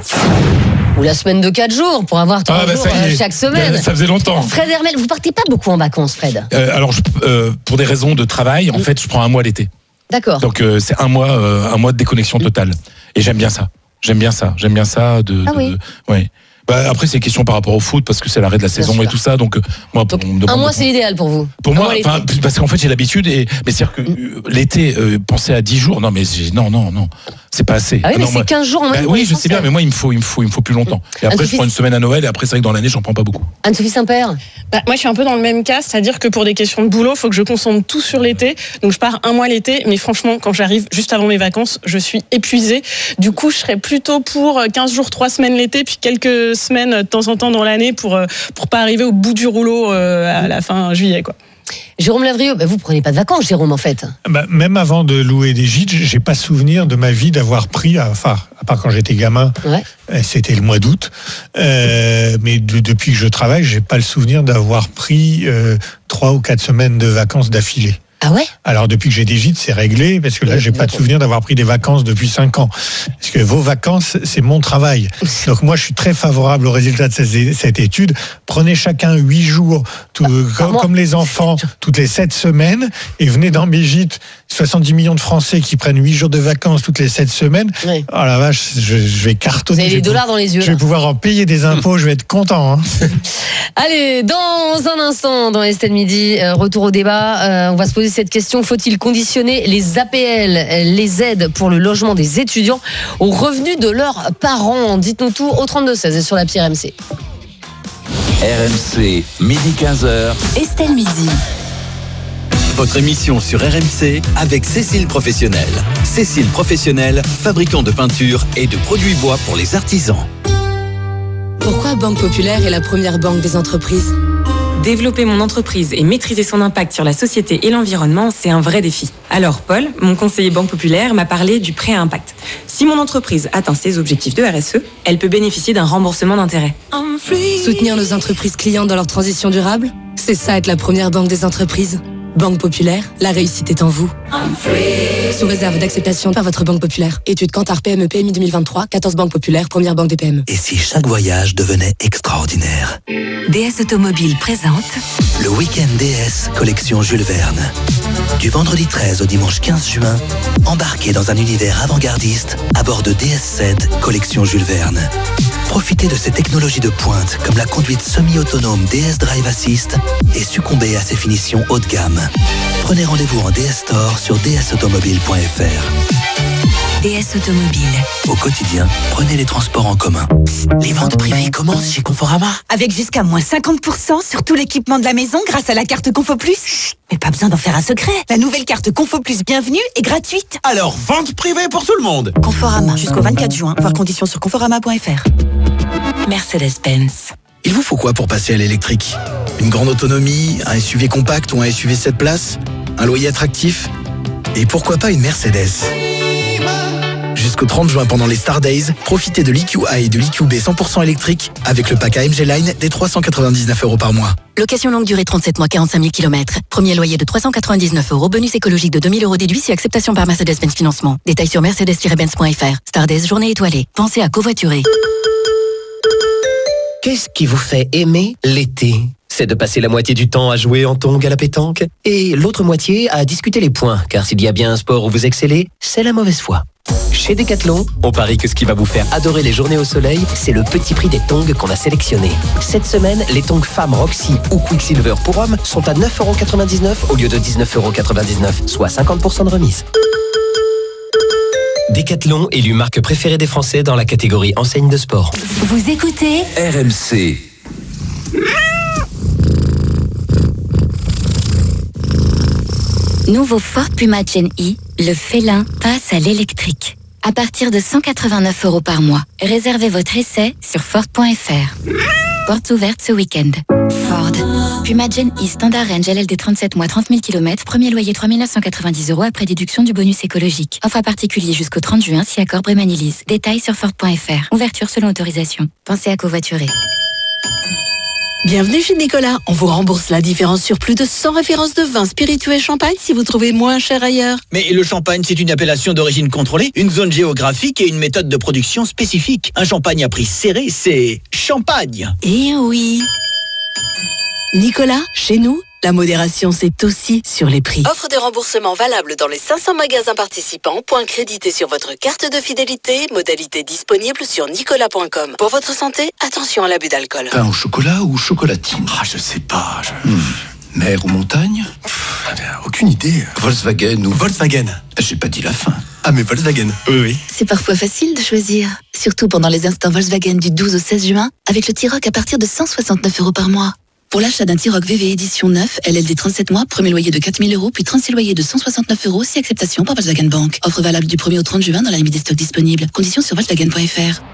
Ou la semaine de quatre jours pour avoir trois ah, bah, jours euh, chaque semaine. Ça faisait longtemps. Fred Hermel, vous partez pas beaucoup en vacances, Fred euh, Alors, je, euh, pour des raisons de travail, en mmh. fait, je prends un mois l'été. D'accord. Donc, euh, c'est un mois, euh, un mois de déconnexion totale. Et j'aime bien ça. J'aime bien ça. J'aime bien ça. De, ah de, oui. De, ouais. Bah, après, c'est question par rapport au foot, parce que c'est l'arrêt de la saison et tout ça. Donc, moi, donc, on me demande un mois, c'est idéal pour vous. Pour un moi, parce qu'en fait, j'ai l'habitude. Et, mais c'est-à-dire que euh, l'été, euh, penser à dix jours, non, mais non, non, non, c'est pas assez. Ah oui, ah, mais non, c'est moi, quinze jours en bah, même Oui, je sais bien, mais moi, il me faut, il me faut, il me faut plus longtemps. Et après, Anne-Sophie... je prends une semaine à Noël, et après, c'est vrai que dans l'année, j'en prends pas beaucoup. Anne-Sophie Saint-Père. Bah, moi, je suis un peu dans le même cas, c'est-à-dire que pour des questions de boulot, il faut que je concentre tout sur l'été. Donc, je pars un mois l'été, mais franchement, quand j'arrive juste avant mes vacances, je suis épuisée. Du coup, je serais plutôt pour quinze jours, trois semaines l'été, puis quelques semaines de temps en temps dans l'année pour pour pas arriver au bout du rouleau à la fin juillet, quoi. Jérôme Lavrieux, bah vous prenez pas de vacances, Jérôme, en fait. Bah, même avant de louer des gîtes, j'ai pas souvenir de ma vie d'avoir pris, enfin, à part quand j'étais gamin, ouais. c'était le mois d'août. Euh, mais de, depuis que je travaille, j'ai pas le souvenir d'avoir pris euh, trois ou quatre semaines de vacances d'affilée. Ah ouais ? Alors depuis que j'ai des gîtes, c'est réglé, parce que là, j'ai pas de souvenir d'avoir pris des vacances depuis cinq ans. Parce que vos vacances, c'est mon travail. Donc moi, je suis très favorable au résultat de cette, cette étude. Prenez chacun huit jours, tout, ah, comme, comme les enfants, toutes les sept semaines, et venez dans mes gîtes. soixante-dix millions de Français qui prennent huit jours de vacances toutes les sept semaines. Oui. Oh la vache, je, je vais cartonner. Vous avez les dollars dans les yeux. Je vais là. pouvoir en payer des impôts, je vais être content. Hein. Allez, dans un instant, dans Estelle Midi, euh, retour au débat. Euh, on va se poser cette question. Faut-il conditionner les A P L, les aides pour le logement des étudiants, aux revenus de leurs parents ? Dites-nous tout au trente-deux seize et sur l'appli R M C. R M C, midi quinze heures. Estelle Midi. Votre émission sur R M C avec Cécile Professionnel. Cécile Professionnel, fabricant de peinture et de produits bois pour les artisans. Pourquoi Banque Populaire est la première banque des entreprises ? Développer mon entreprise et maîtriser son impact sur la société et l'environnement, c'est un vrai défi. Alors Paul, mon conseiller Banque Populaire, m'a parlé du prêt à impact. Si mon entreprise atteint ses objectifs de R S E, elle peut bénéficier d'un remboursement d'intérêt. Soutenir nos entreprises clients dans leur transition durable, c'est ça être la première banque des entreprises. Banque Populaire, la réussite est en vous. Sous réserve d'acceptation par votre Banque Populaire. Étude Kantar P M E P M I deux mille vingt-trois, quatorze Banque Populaire, première banque des P M E. Et si chaque voyage devenait extraordinaire ? D S Automobile présente le week-end D S collection Jules Verne. Du vendredi treize au dimanche quinze juin, embarquez dans un univers avant-gardiste à bord de D S sept collection Jules Verne. Profitez de ces technologies de pointe comme la conduite semi-autonome D S Drive Assist et succombez à ses finitions haut de gamme. Prenez rendez-vous en D S Store sur d s automobile point f r. D S Automobile. Au quotidien, prenez les transports en commun. Les ventes privées commencent chez Conforama. Avec jusqu'à moins cinquante pour cent sur tout l'équipement de la maison grâce à la carte Confo Plus. Chut, mais pas besoin d'en faire un secret. La nouvelle carte Confo Plus Bienvenue est gratuite. Alors, vente privée pour tout le monde. Conforama, jusqu'au vingt-quatre juin. Voir conditions sur conforama point f r. Mercedes-Benz. Il vous faut quoi pour passer à l'électrique ? Une grande autonomie, un S U V compact ou un S U V sept places ? Un loyer attractif ? Et pourquoi pas une Mercedes ? Jusqu'au trente juin, pendant les Star Days, profitez de l'E Q A et de l'E Q B cent pour cent électrique avec le pack A M G Line des trois cent quatre-vingt-dix-neuf euros par mois. Location longue durée trente-sept mois, quarante-cinq mille kilomètres. Premier loyer de trois cent quatre-vingt-dix-neuf euros. Bonus écologique de deux mille euros déduit si acceptation par Mercedes-Benz Financement. Détails sur mercedes tiret benz point f r. Star Days, journée étoilée. Pensez à covoiturer. Qu'est-ce qui vous fait aimer l'été ? C'est de passer la moitié du temps à jouer en tongs à la pétanque et l'autre moitié à discuter les points, car s'il y a bien un sport où vous excellez, c'est la mauvaise foi. Chez Decathlon, on parie que ce qui va vous faire adorer les journées au soleil, c'est le petit prix des tongs qu'on a sélectionnés. Cette semaine, les tongs femmes Roxy ou Quicksilver pour hommes sont à neuf euros quatre-vingt-dix-neuf au lieu de dix-neuf euros quatre-vingt-dix-neuf, soit cinquante pour cent de remise. Décathlon, élu marque préférée des Français dans la catégorie enseigne de sport. Vous écoutez R M C. Nouveau Ford Puma Gen E, le félin passe à l'électrique. À partir de cent quatre-vingt-neuf euros par mois. Réservez votre essai sur Ford point F R. Portes ouvertes ce week-end. Ford. Puma Gen E Standard Range L L D trente-sept mois, trente mille kilomètres. Premier loyer trois mille neuf cent quatre-vingt-dix euros après déduction du bonus écologique. Offre à particulier jusqu'au trente juin si accord Brémanilise. Détails sur Ford point F R. Ouverture selon autorisation. Pensez à covoiturer. Bienvenue chez Nicolas. On vous rembourse la différence sur plus de cent références de vins, spiritueux et champagne si vous trouvez moins cher ailleurs. Mais le champagne, c'est une appellation d'origine contrôlée, une zone géographique et une méthode de production spécifique. Un champagne à prix serré, c'est champagne. Eh oui. Nicolas, chez nous, la modération, c'est aussi sur les prix. Offre de remboursement valable dans les cinq cents magasins participants. Point crédité sur votre carte de fidélité. Modalité disponible sur nicolas point com. Pour votre santé, attention à l'abus d'alcool. Pain au chocolat ou chocolatine? Ah, je sais pas. Je... Hmm. Mer ou montagne? Pff, aucune idée. Volkswagen ou... Volkswagen. J'ai pas dit la fin. Ah, mais Volkswagen. Oui, oui. C'est parfois facile de choisir. Surtout pendant les instants Volkswagen du douze au seize juin, avec le T-Roc à partir de cent soixante-neuf euros par mois. Pour l'achat d'un T-Roc V V édition neuf, L L D trente-sept mois, premier loyer de quatre mille euros, puis trente-six loyers de cent soixante-neuf euros, si acceptation par Volkswagen Bank. Offre valable du premier au trente juin dans la limite des stocks disponibles. Conditions sur volkswagen point F R.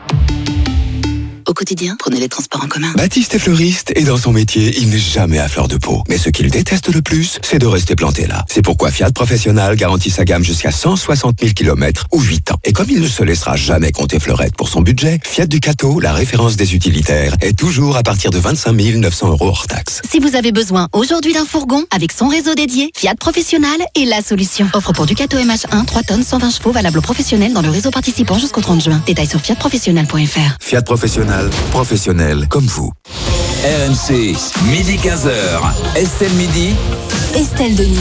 Au quotidien, prenez les transports en commun. Baptiste est fleuriste et dans son métier, il n'est jamais à fleur de peau. Mais ce qu'il déteste le plus, c'est de rester planté là. C'est pourquoi Fiat Professional garantit sa gamme jusqu'à cent soixante mille kilomètres ou huit ans. Et comme il ne se laissera jamais compter fleurette pour son budget, Fiat Ducato, la référence des utilitaires, est toujours à partir de vingt-cinq mille neuf cents euros hors taxe. Si vous avez besoin aujourd'hui d'un fourgon, avec son réseau dédié, Fiat Professional est la solution. Offre pour Ducato M H un, trois tonnes, cent vingt chevaux, valable aux professionnels dans le réseau participant jusqu'au trente juin. Détails sur fiat professionnel point F R. Fiat Professional, professionnel comme vous. R M C, midi quinze heures. Estelle Midi. Estelle Denis.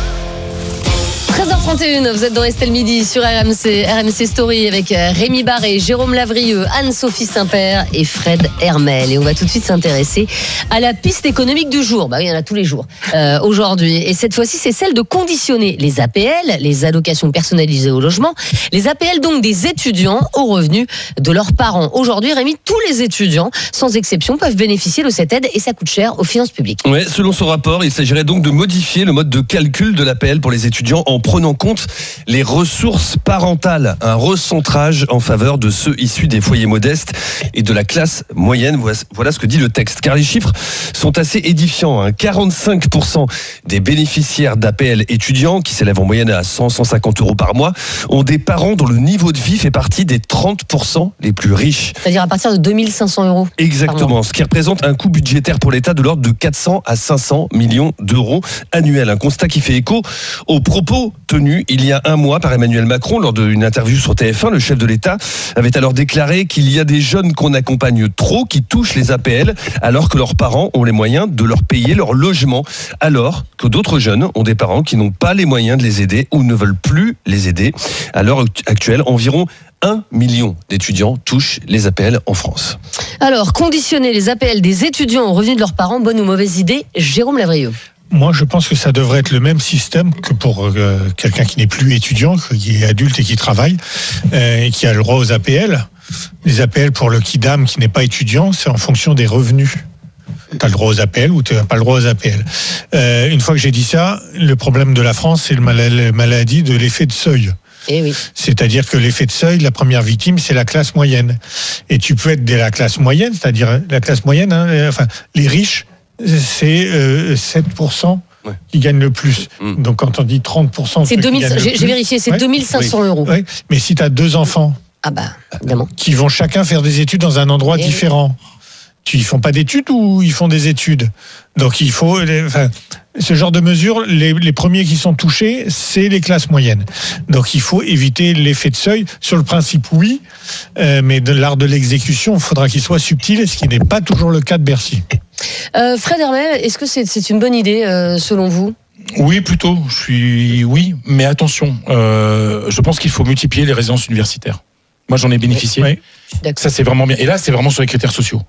treize heures trente et une, vous êtes dans Estelle Midi sur R M C, R M C Story avec Rémi Barré, Jérôme Lavrieux, Anne-Sophie Saint-Père et Fred Hermel. Et on va tout de suite s'intéresser à la piste économique du jour. Bah oui, il y en a tous les jours euh, aujourd'hui. Et cette fois-ci, c'est celle de conditionner les A P L, les allocations personnalisées au logement, les A P L donc des étudiants aux revenus de leurs parents. Aujourd'hui, Rémi, tous les étudiants, sans exception, peuvent bénéficier de cette aide et ça coûte cher aux finances publiques. Ouais, selon son rapport, il s'agirait donc de modifier le mode de calcul de l'A P L pour les étudiants en prenant compte les ressources parentales, un recentrage en faveur de ceux issus des foyers modestes et de la classe moyenne. Voilà ce que dit le texte. Car les chiffres sont assez édifiants. Hein. quarante-cinq pour cent des bénéficiaires d'A P L étudiants, qui s'élèvent en moyenne à cent à cent cinquante euros par mois, ont des parents dont le niveau de vie fait partie des trente pour cent les plus riches. C'est-à-dire à partir de deux mille cinq cents euros. Exactement, ce qui représente un coût budgétaire pour l'État de l'ordre de quatre cents à cinq cents millions d'euros annuels. Un constat qui fait écho aux propos tenus il y a un mois par Emmanuel Macron lors d'une interview sur T F un. Le chef de l'État avait alors déclaré qu'il y a des jeunes qu'on accompagne trop qui touchent les A P L alors que leurs parents ont les moyens de leur payer leur logement, alors que d'autres jeunes ont des parents qui n'ont pas les moyens de les aider ou ne veulent plus les aider. À l'heure actuelle, environ un million d'étudiants touchent les A P L en France. Alors, conditionner les A P L des étudiants aux revenus de leurs parents, bonne ou mauvaise idée? Jérôme Lavrieux. Moi, je pense que ça devrait être le même système que pour euh, quelqu'un qui n'est plus étudiant, qui est adulte et qui travaille, euh, et qui a le droit aux A P L. Les A P L pour le kidam qui n'est pas étudiant, c'est en fonction des revenus. Tu as le droit aux A P L ou tu n'as pas le droit aux A P L. Euh, une fois que j'ai dit ça, le problème de la France, c'est le mal- maladie de l'effet de seuil. Eh oui. C'est-à-dire que l'effet de seuil, la première victime, c'est la classe moyenne. Et tu peux être de la classe moyenne, c'est-à-dire la classe moyenne, hein, enfin, les riches, c'est euh, sept pour cent ouais. qui gagnent le plus. Mmh. Donc quand on dit trente pour cent... C'est deux mille, j'ai, j'ai vérifié, c'est ouais. deux mille cinq cents euros. Ouais. Mais si tu as deux enfants ah bah, évidemment. qui vont chacun faire des études dans un endroit Et différent, ils font pas d'études ou ils font des études? Donc il faut... Enfin, ce genre de mesures, les, les premiers qui sont touchés, c'est les classes moyennes. Donc il faut éviter l'effet de seuil. Sur le principe, oui, euh, mais de l'art de l'exécution, il faudra qu'il soit subtil, ce qui n'est pas toujours le cas de Bercy. Euh, Fred Hermel, est-ce que c'est, c'est une bonne idée, euh, selon vous ? Oui, plutôt. Je suis oui, mais attention, euh, je pense qu'il faut multiplier les résidences universitaires. Moi, j'en ai bénéficié. Oui. Ça, c'est vraiment bien. Et là, c'est vraiment sur les critères sociaux.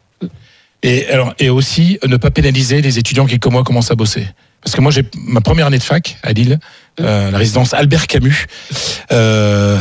Et, alors, et aussi, ne pas pénaliser les étudiants qui, comme moi, commencent à bosser. Parce que moi, j'ai ma première année de fac à Lille, euh, la résidence Albert Camus. Euh,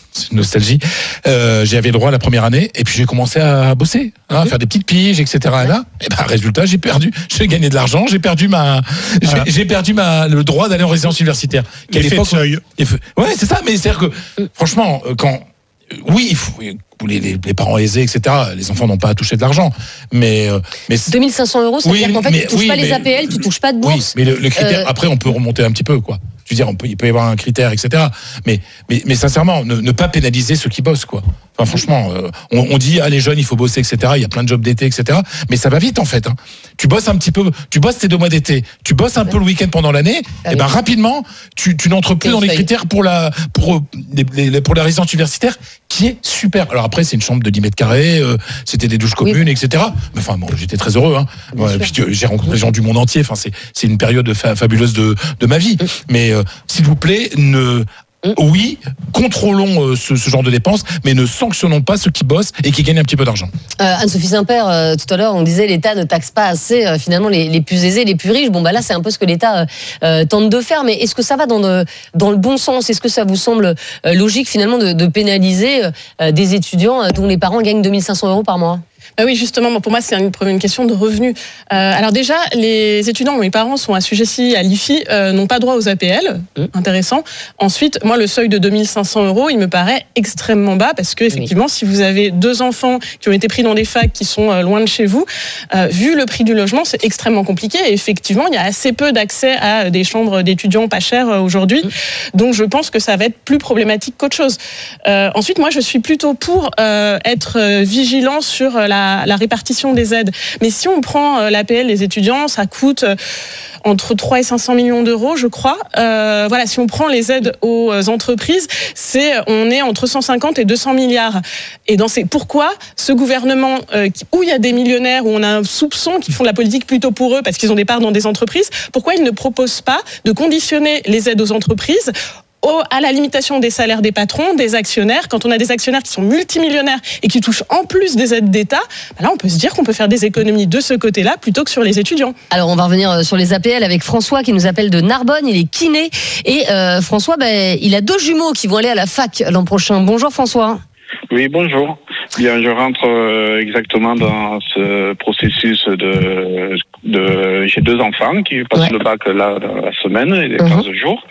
c'est une nostalgie. Euh, j'avais le droit la première année, et puis j'ai commencé à bosser, hein, à faire des petites piges, et cetera. Et là, et ben, résultat, j'ai perdu. J'ai gagné de l'argent, j'ai perdu ma, j'ai, ah. j'ai perdu ma, le droit d'aller en résidence universitaire. Quelle époque seuil. Ouais, c'est ça. Mais c'est-à-dire que, franchement, quand oui, il faut, les, les, les parents aisés, et cetera. Les enfants n'ont pas à toucher de l'argent, mais, mais deux mille cinq cents euros, ça veut oui, dire qu'en fait, mais, tu touches oui, pas mais, les A P L, tu touches pas de bourse. Oui, mais le, le critère. Euh... Après, on peut remonter un petit peu, quoi. Je veux dire, on peut, il peut y avoir un critère, et cetera. Mais, mais, mais sincèrement, ne, ne pas pénaliser ceux qui bossent, quoi. Enfin, franchement, euh, on, on dit, ah, les jeunes, il faut bosser, et cetera. Il y a plein de jobs d'été, et cetera. Mais ça va vite, en fait. Hein. Tu bosses un petit peu, tu bosses tes deux mois d'été, tu bosses un peu le week-end pendant l'année, ah, et ben oui. rapidement, tu, tu n'entres plus dans les critères pour la, pour, les, les, pour la résidence universitaire, qui est super. Alors après, c'est une chambre de dix mètres carrés, euh, c'était des douches communes, oui. et cetera. Mais enfin, bon, j'étais très heureux. Hein. Ouais, puis, j'ai rencontré des gens du monde entier. Enfin, c'est, c'est une période fa- fabuleuse de, de ma vie. Mais euh, s'il vous plaît, ne oui, contrôlons euh, ce, ce genre de dépenses, mais ne sanctionnons pas ceux qui bossent et qui gagnent un petit peu d'argent. Euh, Anne-Sophie Saint-Père, euh, tout à l'heure, on disait l'État ne taxe pas assez euh, finalement les, les plus aisés, les plus riches. Bon, bah là, c'est un peu ce que l'État euh, tente de faire. Mais est-ce que ça va dans le, dans le bon sens ? Est-ce que ça vous semble euh, logique finalement de, de pénaliser euh, des étudiants euh, dont les parents gagnent deux mille cinq cents euros par mois ? Bah oui, justement, pour moi, c'est une, une question de revenus. Euh, alors déjà, les étudiants dont mes parents sont assujettis à l'I F I euh, n'ont pas droit aux A P L. Mmh. Intéressant. Ensuite, moi, le seuil de deux mille cinq cents euros, il me paraît extrêmement bas parce que, effectivement, oui. si vous avez deux enfants qui ont été pris dans des facs qui sont euh, loin de chez vous, euh, vu le prix du logement, c'est extrêmement compliqué. Et effectivement, il y a assez peu d'accès à des chambres d'étudiants pas chères euh, aujourd'hui. Mmh. Donc, je pense que ça va être plus problématique qu'autre chose. Euh, ensuite, moi, je suis plutôt pour euh, être vigilant sur la La, la répartition des aides. Mais si on prend euh, l'A P L des étudiants, ça coûte euh, entre trois et cinq cents millions d'euros, je crois. Euh, voilà, si on prend les aides aux entreprises, c'est, on est entre cent cinquante et deux cents milliards. Et dans ces, pourquoi ce gouvernement, euh, où il y a des millionnaires, où on a un soupçon qu'ils font de la politique plutôt pour eux parce qu'ils ont des parts dans des entreprises, pourquoi ils ne proposent pas de conditionner les aides aux entreprises Au, à la limitation des salaires des patrons, des actionnaires? Quand on a des actionnaires qui sont multimillionnaires et qui touchent en plus des aides d'État, ben là on peut se dire qu'on peut faire des économies de ce côté-là plutôt que sur les étudiants. Alors on va revenir sur les A P L avec François qui nous appelle de Narbonne, il est kiné et euh, François, ben, il a deux jumeaux qui vont aller à la fac l'an prochain. Bonjour François. Oui, bonjour. Bien, je rentre euh, exactement dans ce processus de, de j'ai deux enfants qui passent ouais. le bac là dans la semaine et les uh-huh. quinze jours.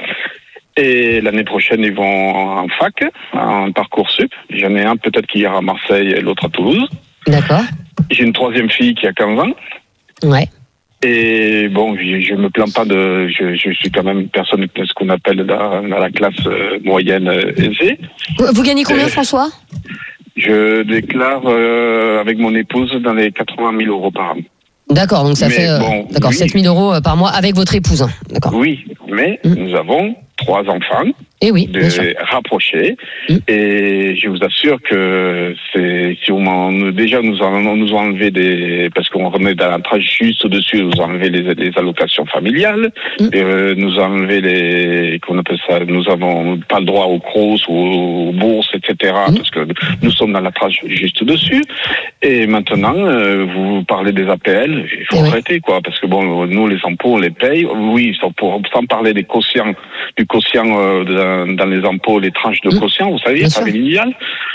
Et l'année prochaine, ils vont en fac, en Parcoursup. J'en ai un peut-être qui ira à Marseille et l'autre à Toulouse. D'accord. J'ai une troisième fille qui a quinze ans. Ouais. Et bon, je, je me plains pas de... Je, je suis quand même une personne de ce qu'on appelle dans, dans la classe euh, moyenne euh, aisée. Vous gagnez combien, euh, François ? Je déclare euh, avec mon épouse dans les quatre-vingt mille euros par an. D'accord, donc ça mais fait euh, bon, d'accord, oui. sept mille euros par mois avec votre épouse. Hein. D'accord. Oui, mais mmh. nous avons trois enfants et oui, de rapprochés mmh. et je vous assure que c'est si on déjà nous en, nous a enlevé des parce qu'on remet dans la tranche juste au-dessus, nous a enlevé les, les allocations familiales, mmh. et, euh, nous a enlevé les qu'on appelle ça, nous avons pas le droit aux crosses ou aux bourses, et cetera. Mmh. Parce que nous sommes dans la tranche juste au-dessus. Et maintenant, euh, vous parlez des A P L, il faut oui. arrêter quoi, parce que bon, nous les impôts on les paye, oui, sans, pour, sans parler des quotients, du quotient euh, dans, dans les impôts, les tranches de quotient, vous savez, familial.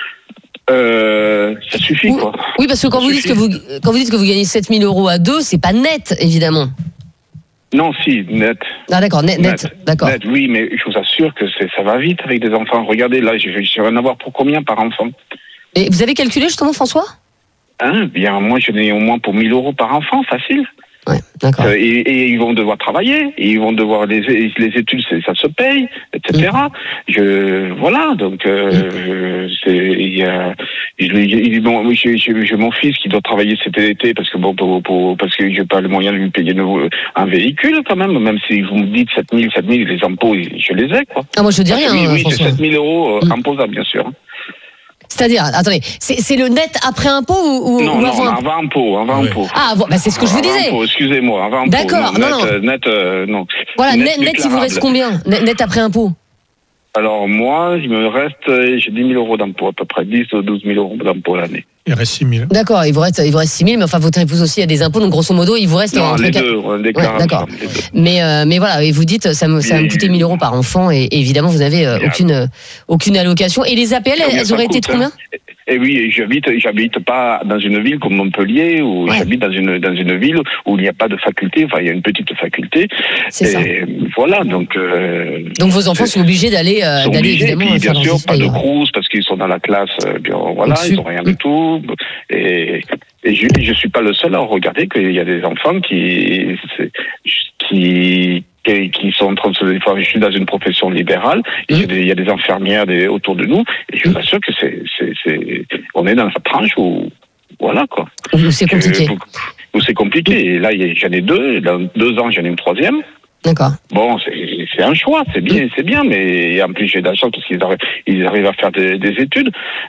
Euh, ça suffit oui, quoi. Oui, parce que quand ça vous suffit. dites que vous quand vous dites que vous gagnez sept mille euros à deux, c'est pas net évidemment. Non, si, net. Ah d'accord, net, net, net d'accord. Net, oui, mais je vous assure que c'est, ça va vite avec des enfants. Regardez, là, je vais, je vais en avoir pour combien par enfant? Et vous avez calculé justement, François? Hein, bien, moi, je n'ai au moins pour mille euros par enfant, facile. Ouais, d'accord. Euh, et, et ils vont devoir travailler, et ils vont devoir les, les études, ça se paye, et cetera. Mmh. Je voilà, donc euh, mmh. c'est il y a, je, je, bon, oui, j'ai, j'ai mon fils qui doit travailler cet été parce que bon, pour, pour, parce que j'ai pas le moyen de lui payer un véhicule quand même, même si vous me dites sept mille, sept mille, les impôts, je les ai quoi. Ah moi je dis rien. Oui, hein, oui, François. c'est sept mille euros euh, mmh. imposables bien sûr. C'est-à-dire, attendez, c'est, c'est le net après impôt ou, ou non, ou non, avant avant impôt, avant oui. impôt. Ah, bah c'est ce que je vous disais. Impôt, excusez-moi, avant impôt. D'accord, non, net, non. Euh, net, euh, non. Voilà, net, net, net il vous reste combien net, net après impôt? Alors moi, il me reste, j'ai dix mille euros d'impôt, à peu près dix ou douze mille euros d'impôt l'année. Il reste six mille. D'accord, il vous reste, il vous reste six mille, mais enfin votre épouse aussi a des impôts, donc grosso modo, il vous reste non, entre les quatre... deux, on déclare. Ouais, d'accord. Les deux. Mais euh, mais voilà, et vous dites ça me ça va me coûter mille euros par enfant, et, et évidemment vous n'avez euh, aucune euh, aucune allocation. Et les A P L, elles, elles auraient été de combien? Et oui, j'habite, j'habite pas dans une ville comme Montpellier, où ouais. j'habite dans une dans une ville où il n'y a pas de faculté. Enfin, il y a une petite faculté. C'est et ça. Voilà, donc. Euh, donc vos enfants sont obligés d'aller euh, sont d'aller obligés, évidemment. Puis, bien sûr, pas de d'ailleurs. crous parce qu'ils sont dans la classe. Euh, bien, voilà, ils n'ont rien du tout. Et, et je je suis pas le seul à regarder qu'il y a des enfants qui qui qui, qui sont en train de se... Enfin, je suis dans une profession libérale, et mmh. il y a des infirmières des, autour de nous, et je vous assure que c'est, c'est, c'est... on est dans la tranche où... Voilà, quoi. Où c'est compliqué. Où, où c'est compliqué. Et là, j'en ai deux, dans deux ans, j'en ai une troisième. D'accord. Bon, c'est, c'est un choix, c'est bien, c'est bien, mais en plus j'ai de la chance parce qu'ils arrivent, ils arrivent à faire des, des études,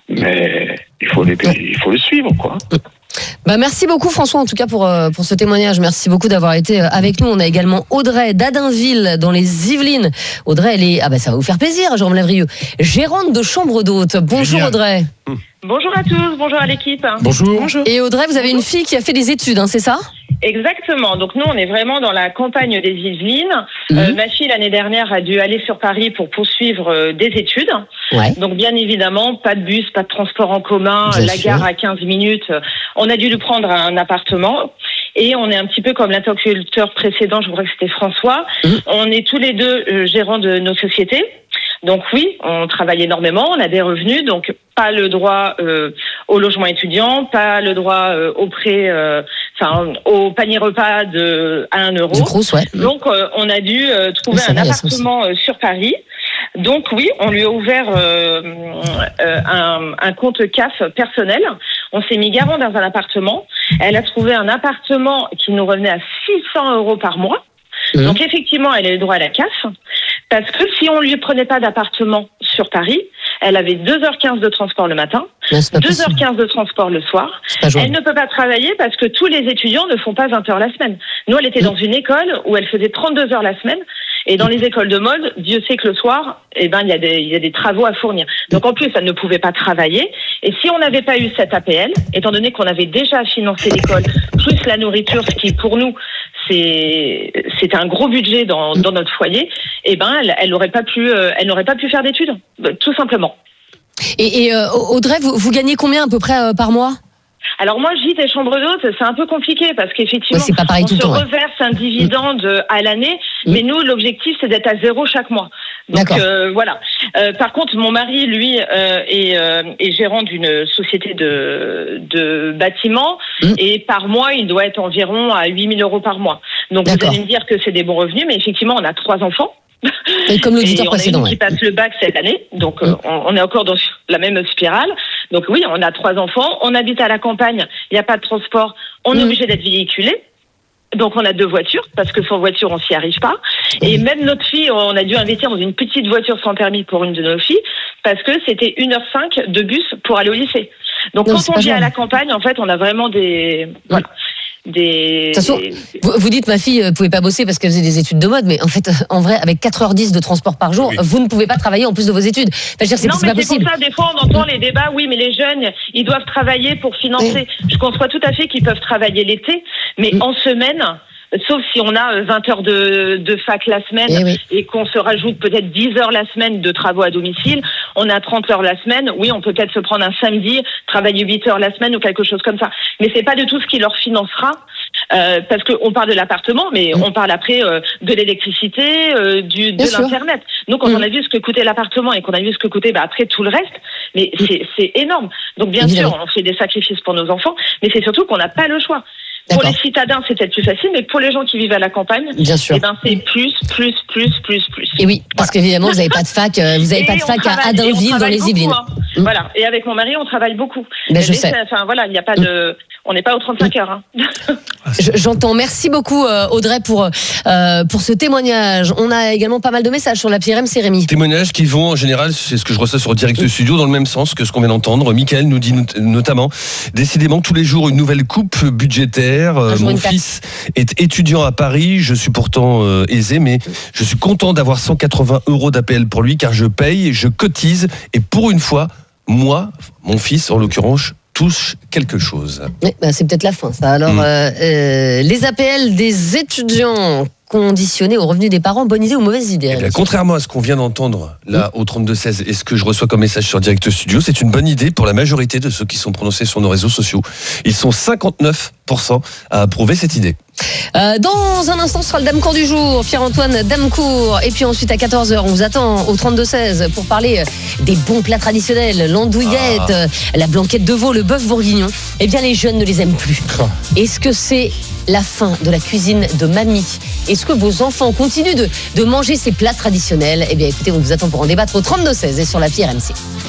mais il faut les, il faut les suivre, quoi. Bah merci beaucoup François en tout cas pour, euh, pour ce témoignage. Merci beaucoup d'avoir été avec nous. On a également Audrey d'Adainville dans les Yvelines. Audrey, elle est, ah bah ça va vous faire plaisir, Jérôme Lavrieux, gérante de chambre d'hôte. Bonjour Génial. Audrey. Bonjour à tous, bonjour à l'équipe. Bonjour. bonjour. Et Audrey, vous avez une fille qui a fait des études, hein, c'est ça ? Exactement. Donc nous, on est vraiment dans la campagne des Yvelines. Mmh. Euh, ma fille, l'année dernière, a dû aller sur Paris pour poursuivre euh, des études. Ouais. Donc bien évidemment, pas de bus, pas de transport en commun, bien la sûr. Gare à quinze minutes. On a dû lui prendre un appartement. Et on est un petit peu comme l'interlocuteur précédent, je crois que c'était François. Mmh. On est tous les deux euh, gérants de nos sociétés. Donc oui, on travaille énormément, on a des revenus, donc pas le droit euh, au logement étudiant, pas le droit euh, au prêt, euh, enfin au panier repas de à un euro. Crous, ouais. Donc euh, on a dû euh, trouver un appartement euh, sur Paris. Donc oui, on lui a ouvert euh, euh, un, un compte C A F personnel. On s'est mis garant dans un appartement. Elle a trouvé un appartement qui nous revenait à six cents euros par mois. Mmh. Donc effectivement, elle a le droit à la C A F. Parce que si on ne lui prenait pas d'appartement sur Paris, elle avait deux heures quinze de transport le matin, deux heures quinze de transport le soir. Elle ne peut pas travailler parce que tous les étudiants ne font pas vingt heures la semaine. Nous, elle était dans une école où elle faisait trente-deux heures la semaine. Et dans les écoles de mode, Dieu sait que le soir, eh ben, il y a des, il y a des travaux à fournir. Donc, en plus, elle ne pouvait pas travailler. Et si on n'avait pas eu cette A P L, étant donné qu'on avait déjà financé l'école, plus la nourriture, ce qui, pour nous, c'est, c'était un gros budget dans, dans notre foyer, eh ben, elle, elle n'aurait pas pu, euh, elle n'aurait pas pu faire d'études. Tout simplement. Et, et euh, Audrey, vous, vous gagnez combien à peu près euh, par mois ? Alors moi, gîte et chambre d'hôte, c'est un peu compliqué parce qu'effectivement, ouais, c'est pas pareil on tout se temps, reverse ouais. un dividende à l'année, mmh. mais nous, l'objectif, c'est d'être à zéro chaque mois. Donc euh, voilà. Euh, par contre, mon mari, lui, euh, est, euh, est gérant d'une société de, de bâtiments mmh. et par mois, il doit être environ à huit mille euros par mois. Donc D'accord. vous allez me dire que c'est des bons revenus, mais effectivement, on a trois enfants. Et comme l'auditeur précédent, on a une qui passe le bac cette année, donc euh, on, on est encore dans la même spirale. Donc oui, on a trois enfants, on habite à la campagne, il n'y a pas de transport, on mmh. est obligé d'être véhiculé. Donc on a deux voitures, parce que sans voiture, on s'y arrive pas. Et même notre fille, on a dû investir dans une petite voiture sans permis pour une de nos filles, parce que c'était une heure cinq de bus pour aller au lycée. Donc non, quand on vit à la campagne, en fait, on a vraiment des... Voilà. Des, de toute façon, des... Vous, vous dites ma fille ne pouvait pas bosser parce qu'elle faisait des études de mode, mais en fait, en vrai, avec quatre heures dix de transport par jour, oui. vous ne pouvez pas travailler en plus de vos études. Enfin, je veux dire, c'est, non, c'est mais pas c'est possible. pour ça, des fois, on entend les débats, oui, mais les jeunes, ils doivent travailler pour financer. Oui. Je conçois tout à fait qu'ils peuvent travailler l'été, mais oui. en semaine... Sauf si on a vingt heures de, de fac la semaine et, oui. et qu'on se rajoute peut-être dix heures la semaine de travaux à domicile, on a trente heures la semaine. Oui, on peut peut-être se prendre un samedi, travailler huit heures la semaine ou quelque chose comme ça. Mais c'est pas du tout ce qui leur financera. Euh, parce qu'on parle de l'appartement, mais mmh. on parle après euh, de l'électricité, euh, du, de Bien l'internet. Sûr. Donc, quand mmh. on a vu ce que coûtait l'appartement et qu'on a vu ce que coûtait bah, après tout le reste, mais mmh. c'est, c'est énorme. Donc, bien Évidemment. sûr, on fait des sacrifices pour nos enfants, mais c'est surtout qu'on n'a pas le choix. D'accord. Pour les citadins, c'est peut-être plus facile, mais pour les gens qui vivent à la campagne, Bien sûr. Eh ben, c'est plus, plus, plus, plus, plus. Et oui, parce voilà. qu'évidemment, vous n'avez pas de fac, vous n'avez pas de fac à Aдаinville dans les Yvelines. Hein. Voilà. Et avec mon mari, on travaille beaucoup. Mais je sais. Enfin voilà, il n'y a pas de, on n'est pas aux trente-cinq heures. Hein. J'entends. Merci beaucoup Audrey pour euh, pour ce témoignage. On a également pas mal de messages sur l'appli R M C, Rémi. Témoignages qui vont en général, c'est ce que je reçois sur Direct Studio, dans le même sens que ce qu'on vient d'entendre. Michael nous dit not- notamment, décidément tous les jours une nouvelle coupe budgétaire. Euh, mon fils est étudiant à Paris. Je suis pourtant euh, aisé, mais je suis content d'avoir cent quatre-vingts euros d'A P L pour lui, car je paye, je cotise, et pour une fois, moi, mon fils en l'occurrence, touche quelque chose. Oui, bah c'est peut-être la fin, ça. Alors, mmh. euh, euh, les A P L des étudiants conditionnés au revenu des parents, bonne idée ou mauvaise idée? Eh bien, contrairement à ce qu'on vient d'entendre là mmh. au trente-deux seize et ce que je reçois comme message sur Direct Studio, c'est une bonne idée pour la majorité de ceux qui sont prononcés sur nos réseaux sociaux. Ils sont cinquante-neuf pour cent à approuver cette idée. Euh, dans un instant, ce sera le Damecourt du jour, Pierre-Antoine Damecourt. Et puis ensuite, à quatorze heures, on vous attend au trente-deux seize pour parler des bons plats traditionnels, l'andouillette, ah. la blanquette de veau, le bœuf bourguignon. Eh bien, les jeunes ne les aiment plus. Oh. Est-ce que c'est la fin de la cuisine de mamie? Est-ce que vos enfants continuent de, de manger ces plats traditionnels? Eh bien, écoutez, on vous attend pour en débattre au trente-deux seize et sur l'appli R M C.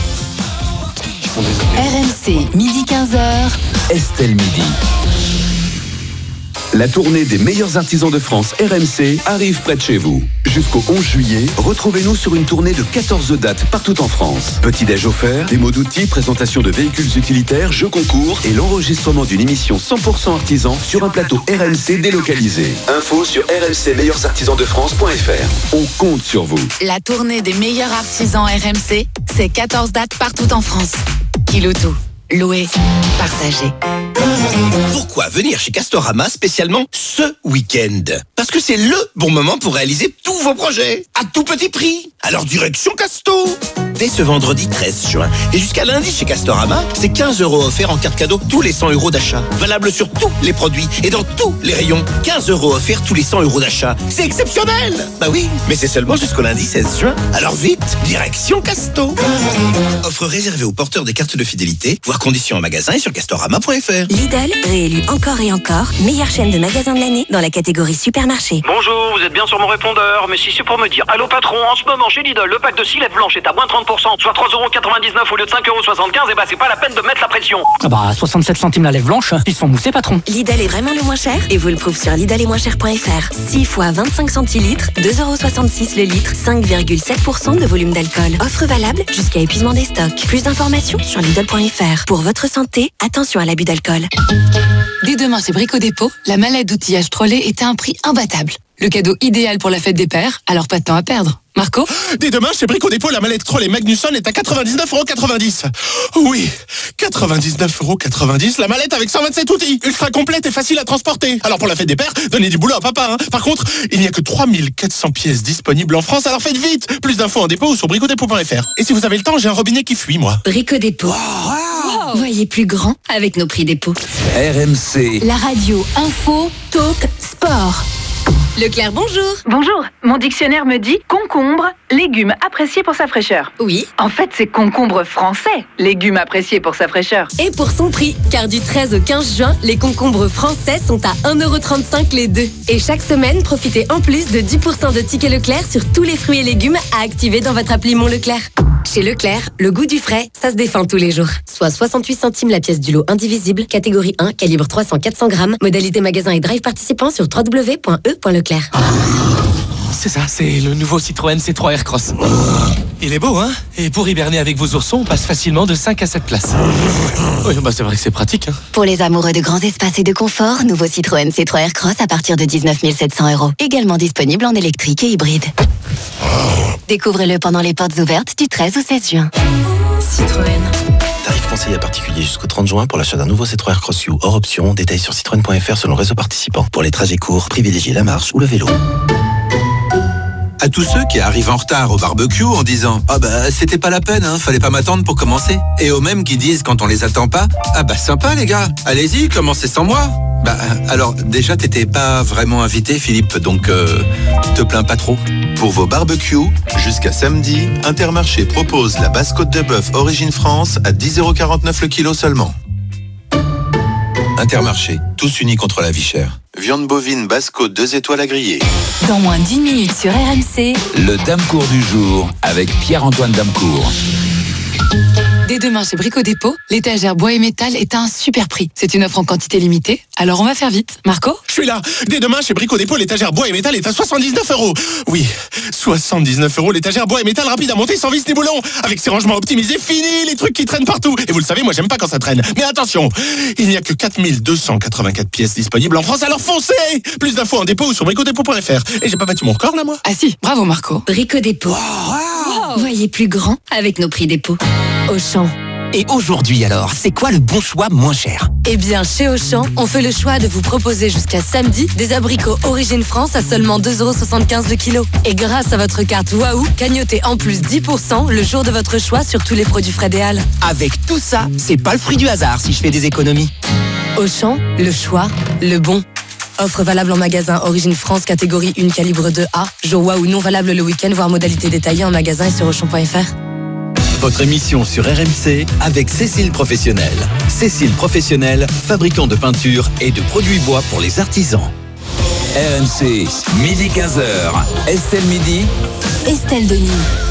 R M C, midi quinze heures. Estelle Midi. La tournée des meilleurs artisans de France R M C arrive près de chez vous. Jusqu'au onze juillet, retrouvez-nous sur une tournée de quatorze dates partout en France. Petit-déj offert, démo d'outils, présentation de véhicules utilitaires, jeux concours et l'enregistrement d'une émission cent pour cent artisan sur un plateau R M C délocalisé. Info sur r m c meilleurs artisans de france point f r. On compte sur vous. La tournée des meilleurs artisans R M C, c'est quatorze dates partout en France. Kiloutou, loué, partagé. Pourquoi venir chez Castorama spécialement ce week-end? Parce que c'est le bon moment pour réaliser tous vos projets à tout petit prix. Alors direction Casto. Dès ce vendredi treize juin et jusqu'à lundi chez Castorama, c'est quinze euros offerts en carte cadeau tous les cent euros d'achat. Valable sur tous les produits et dans tous les rayons. quinze euros offerts tous les cent euros d'achat. C'est exceptionnel. Bah oui, mais c'est seulement jusqu'au lundi seize juin. Alors vite, direction Casto. Offre réservée aux porteurs des cartes de fidélité. Voir conditions en magasin et sur castorama point f r. Lidl, réélu encore et encore meilleure chaîne de magasins de l'année dans la catégorie supermarché. Bonjour, vous êtes bien sur mon répondeur, mais si c'est pour me dire allô patron, en ce moment chez Lidl, le pack de six lettres blanches est à moins trente pour cent, soit trois euros quatre-vingt-dix-neuf au lieu de cinq euros soixante-quinze, et bah c'est pas la peine de mettre la pression. Ah bah soixante-sept centimes la lèvre blanche, ils sont moussés patron. Lidl est vraiment le moins cher et vous le prouve sur lidl et moins cher point f r. six fois vingt-cinq centilitres, deux euros soixante-six le litre, cinq virgule sept pour cent de volume d'alcool. Offre valable jusqu'à épuisement des stocks. Plus d'informations sur lidl point f r. Pour votre santé, attention à l'abus d'alcool. Dès demain chez Brico Dépôt, la mallette d'outillage Trolley est à un prix imbattable. Le cadeau idéal pour la fête des pères, alors pas de temps à perdre. Marco? Dès demain, chez Brico Dépôt, la mallette Trolley Magnusson est à quatre-vingt-dix-neuf euros quatre-vingt-dix. Oui, quatre-vingt-dix-neuf euros quatre-vingt-dix, la mallette avec cent vingt-sept outils, ultra complète et facile à transporter. Alors pour la fête des pères, donnez du boulot à papa. Hein. Par contre, il n'y a que trois mille quatre cents pièces disponibles en France, alors faites vite. Plus d'infos en dépôt ou sur brico dépôt point f r. Et si vous avez le temps, j'ai un robinet qui fuit, moi. Brico Dépôt. Wow. Voyez plus grand avec nos prix dépôt. R M C. La radio info, talk, sport. Leclerc, bonjour. Bonjour. Mon dictionnaire me dit concombre, légume apprécié pour sa fraîcheur. Oui. En fait, c'est concombre français, légume apprécié pour sa fraîcheur. Et pour son prix, car du treize au quinze juin, les concombres français sont à un euro trente-cinq les deux. Et chaque semaine, profitez en plus de dix pour cent de tickets Leclerc sur tous les fruits et légumes à activer dans votre appli Mon Leclerc. Chez Leclerc, le goût du frais, ça se défend tous les jours. Soit soixante-huit centimes la pièce du lot indivisible, catégorie un, calibre trois cents à quatre cents grammes, modalité magasin et drive participant sur w w w point e point leclerc. C'est ça, c'est le nouveau Citroën C trois Aircross. Il est beau, hein? Et pour hiberner avec vos oursons, on passe facilement de cinq à sept places. Oui, bah c'est vrai que c'est pratique, hein. Pour les amoureux de grands espaces et de confort, nouveau Citroën C trois Aircross à partir de dix-neuf mille sept cents euros. Également disponible en électrique et hybride. Découvrez-le pendant les portes ouvertes du treize au seize juin. Citroën. Tarif conseillé à particulier jusqu'au trente juin pour l'achat d'un nouveau C trois Aircross U hors option. Détail sur citroën point f r selon le réseau participant. Pour les trajets courts, privilégiez la marche ou le vélo. À tous ceux qui arrivent en retard au barbecue en disant « Ah bah c'était pas la peine, hein, fallait pas m'attendre pour commencer ». Et aux mêmes qui disent quand on les attend pas « Ah bah sympa les gars, allez-y, commencez sans moi ». Bah alors déjà t'étais pas vraiment invité Philippe, donc euh, te plains pas trop. Pour vos barbecues, jusqu'à samedi, Intermarché propose la basse côte de bœuf Origine France à dix euros quarante-neuf le kilo seulement. Intermarché, tous unis contre la vie chère. Viande bovine basse côte deux étoiles à griller. Dans moins d'une minute sur R M C, le Damecourt du jour avec Pierre-Antoine Damecourt. Dès demain chez Brico Dépôt, l'étagère bois et métal est à un super prix. C'est une offre en quantité limitée, alors on va faire vite. Marco ? Je suis là. Dès demain, chez Brico Dépôt, l'étagère bois et métal est à soixante-dix-neuf euros. Oui, soixante-dix-neuf euros, l'étagère bois et métal rapide à monter sans vis ni boulon. Avec ses rangements optimisés, fini les trucs qui traînent partout. Et vous le savez, moi j'aime pas quand ça traîne. Mais attention, il n'y a que quatre mille deux cent quatre-vingt-quatre pièces disponibles en France, alors foncez. Plus d'infos en dépôt ou sur bricodépôt point f r. Et j'ai pas battu mon record là, moi ? Ah si, bravo Marco. Brico Dépôt. Wow. Voyez plus grand avec nos prix dépôt. Auchan. Et aujourd'hui alors, c'est quoi le bon choix moins cher ? Eh bien, chez Auchan, on fait le choix de vous proposer jusqu'à samedi des abricots Origine France à seulement deux euros soixante-quinze le kilo. Et grâce à votre carte Waouh, cagnotez en plus dix pour cent le jour de votre choix sur tous les produits Frédéal. Avec tout ça, c'est pas le fruit du hasard si je fais des économies. Auchan, le choix, le bon. Offre valable en magasin Origine France catégorie un calibre deux A. Jour Waouh non valable le week-end, voire modalité détaillée en magasin et sur auchan point f r. Votre émission sur R M C avec Cécile Professionnel. Cécile Professionnel, fabricant de peinture et de produits bois pour les artisans. R M C, midi quinze heures. Estelle Midi. Estelle Denis.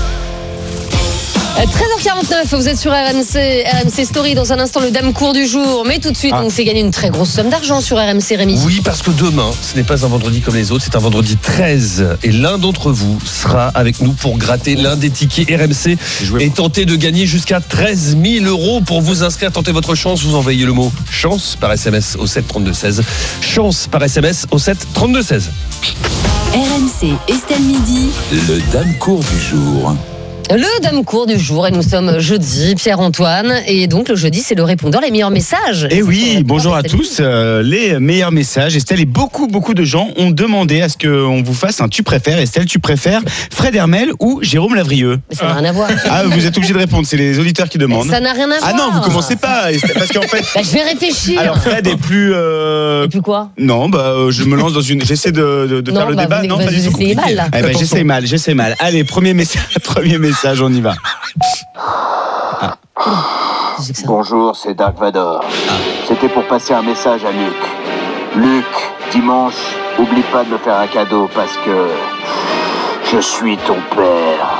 treize heures quarante-neuf, vous êtes sur R M C, R M C Story. Dans un instant, le Dame Court du jour. Mais tout de suite, Ah. on s'est gagné une très grosse somme d'argent sur R M C, Rémi. Oui, parce que demain, ce n'est pas un vendredi comme les autres, c'est un vendredi treize. Et l'un d'entre vous sera avec nous pour gratter l'un des tickets R M C et tenter de gagner jusqu'à treize mille euros. Pour vous inscrire, tentez votre chance. Vous envoyez le mot chance par S M S au sept trente-deux seize. Chance par S M S au sept trente-deux seize. R M C, Estelle Midi. Le Dame Court du jour. Le Dame Court du jour, et nous sommes jeudi, Pierre-Antoine, et donc le jeudi, c'est le répondeur, les meilleurs messages. Et oui, bonjour à tous, euh, les meilleurs messages. Estelle, et beaucoup, beaucoup de gens ont demandé à ce qu'on vous fasse un tu préfères. Estelle, tu préfères Fred Hermel ou Jérôme Lavrieux? Mais ça n'a rien à voir. Ah, vous êtes obligé de répondre, c'est les auditeurs qui demandent. Mais ça n'a rien à voir. Ah non, vous commencez pas, Estelle, parce qu'en fait... Bah, je vais réfléchir. Alors Fred est plus... Euh... Et plus quoi? Non, bah euh, je me lance dans une... J'essaie de, de, de Non, faire le bah, débat. vous- Non, bah, pas du vous tout. essayez mal, là. Eh ben, Attention. j'essaie mal, j'essaie mal. Allez, premier message, premier message, on y va. Ah. Bonjour, c'est Dark Vador. C'était pour passer un message à Luc. Luc, dimanche, oublie pas de me faire un cadeau parce que je suis ton père.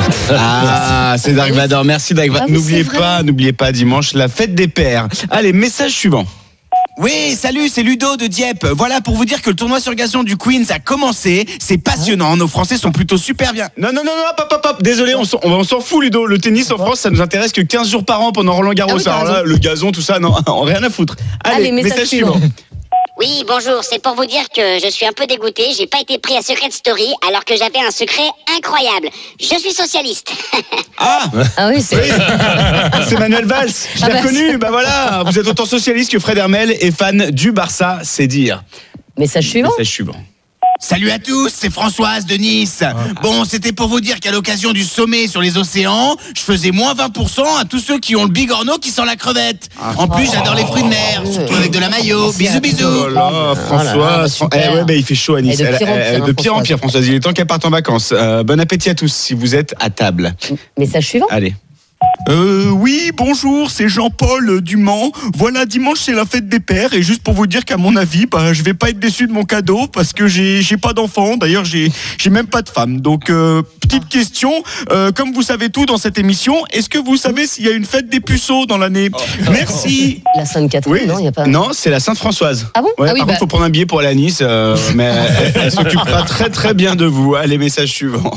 Ah, c'est Dark Vador. Merci Dark Vador. Ah oui, N'oubliez c'est vrai. pas, n'oubliez pas dimanche la fête des pères. Allez, message suivant. Oui, salut, c'est Ludo de Dieppe. Voilà pour vous dire que le tournoi sur gazon du Queens a commencé. C'est passionnant. Nos Français sont plutôt super bien. Non, non, non, non, hop, hop, hop. Désolé, on s'en, on on s'en fout, Ludo. Le tennis en France, ça nous intéresse que quinze jours par an pendant Roland Garros. Ah oui, t'as Alors là, raison. le gazon, tout ça, non, rien à foutre. Allez, Allez, message message suivant. suivant. Oui, bonjour, c'est pour vous dire que je suis un peu dégoûté. J'ai pas été pris à Secret Story alors que j'avais un secret incroyable. Je suis socialiste. Ah, Ah oui, c'est... c'est Manuel Valls. Je Ah l'ai bah, reconnu. Bah voilà, vous êtes autant socialiste que Fred Hermel et fan du Barça, c'est dire. Message suivant. Message suivant. Salut à tous, c'est Françoise de Nice. Ah. Bon, c'était pour vous dire qu'à l'occasion du sommet sur les océans, je faisais moins vingt pour cent à tous ceux qui ont le bigorneau qui sent la crevette. En plus, j'adore les fruits de mer, surtout avec de la mayo. Bisous, bisous. Oh là, Françoise. Oh là là, eh ouais, bah, il fait chaud à Nice. Et de pire en Elle- elle- pire, hein, de pire en Françoise. pire, Françoise. Il est temps qu'elle parte en vacances. Euh, bon appétit à tous si vous êtes à table. Message suivant. Allez. Euh, oui, bonjour, c'est Jean-Paul euh, du Mans. Voilà, dimanche c'est la fête des pères et juste pour vous dire qu'à mon avis, bah, je vais pas être déçu de mon cadeau parce que j'ai j'ai pas d'enfant. D'ailleurs, j'ai j'ai même pas de femme. Donc euh, petite question, euh, comme vous savez tout dans cette émission, est-ce que vous savez s'il y a une fête des puceaux dans l'année? Merci. La Sainte-Catherine, Oui. non, il n'y a pas... Non, c'est la Sainte-Françoise. Ah bon? Ouais, Ah oui, par bah- contre, faut prendre un billet pour aller à Nice, euh, mais elle, elle s'occupera très très bien de vous. Allez, message suivant.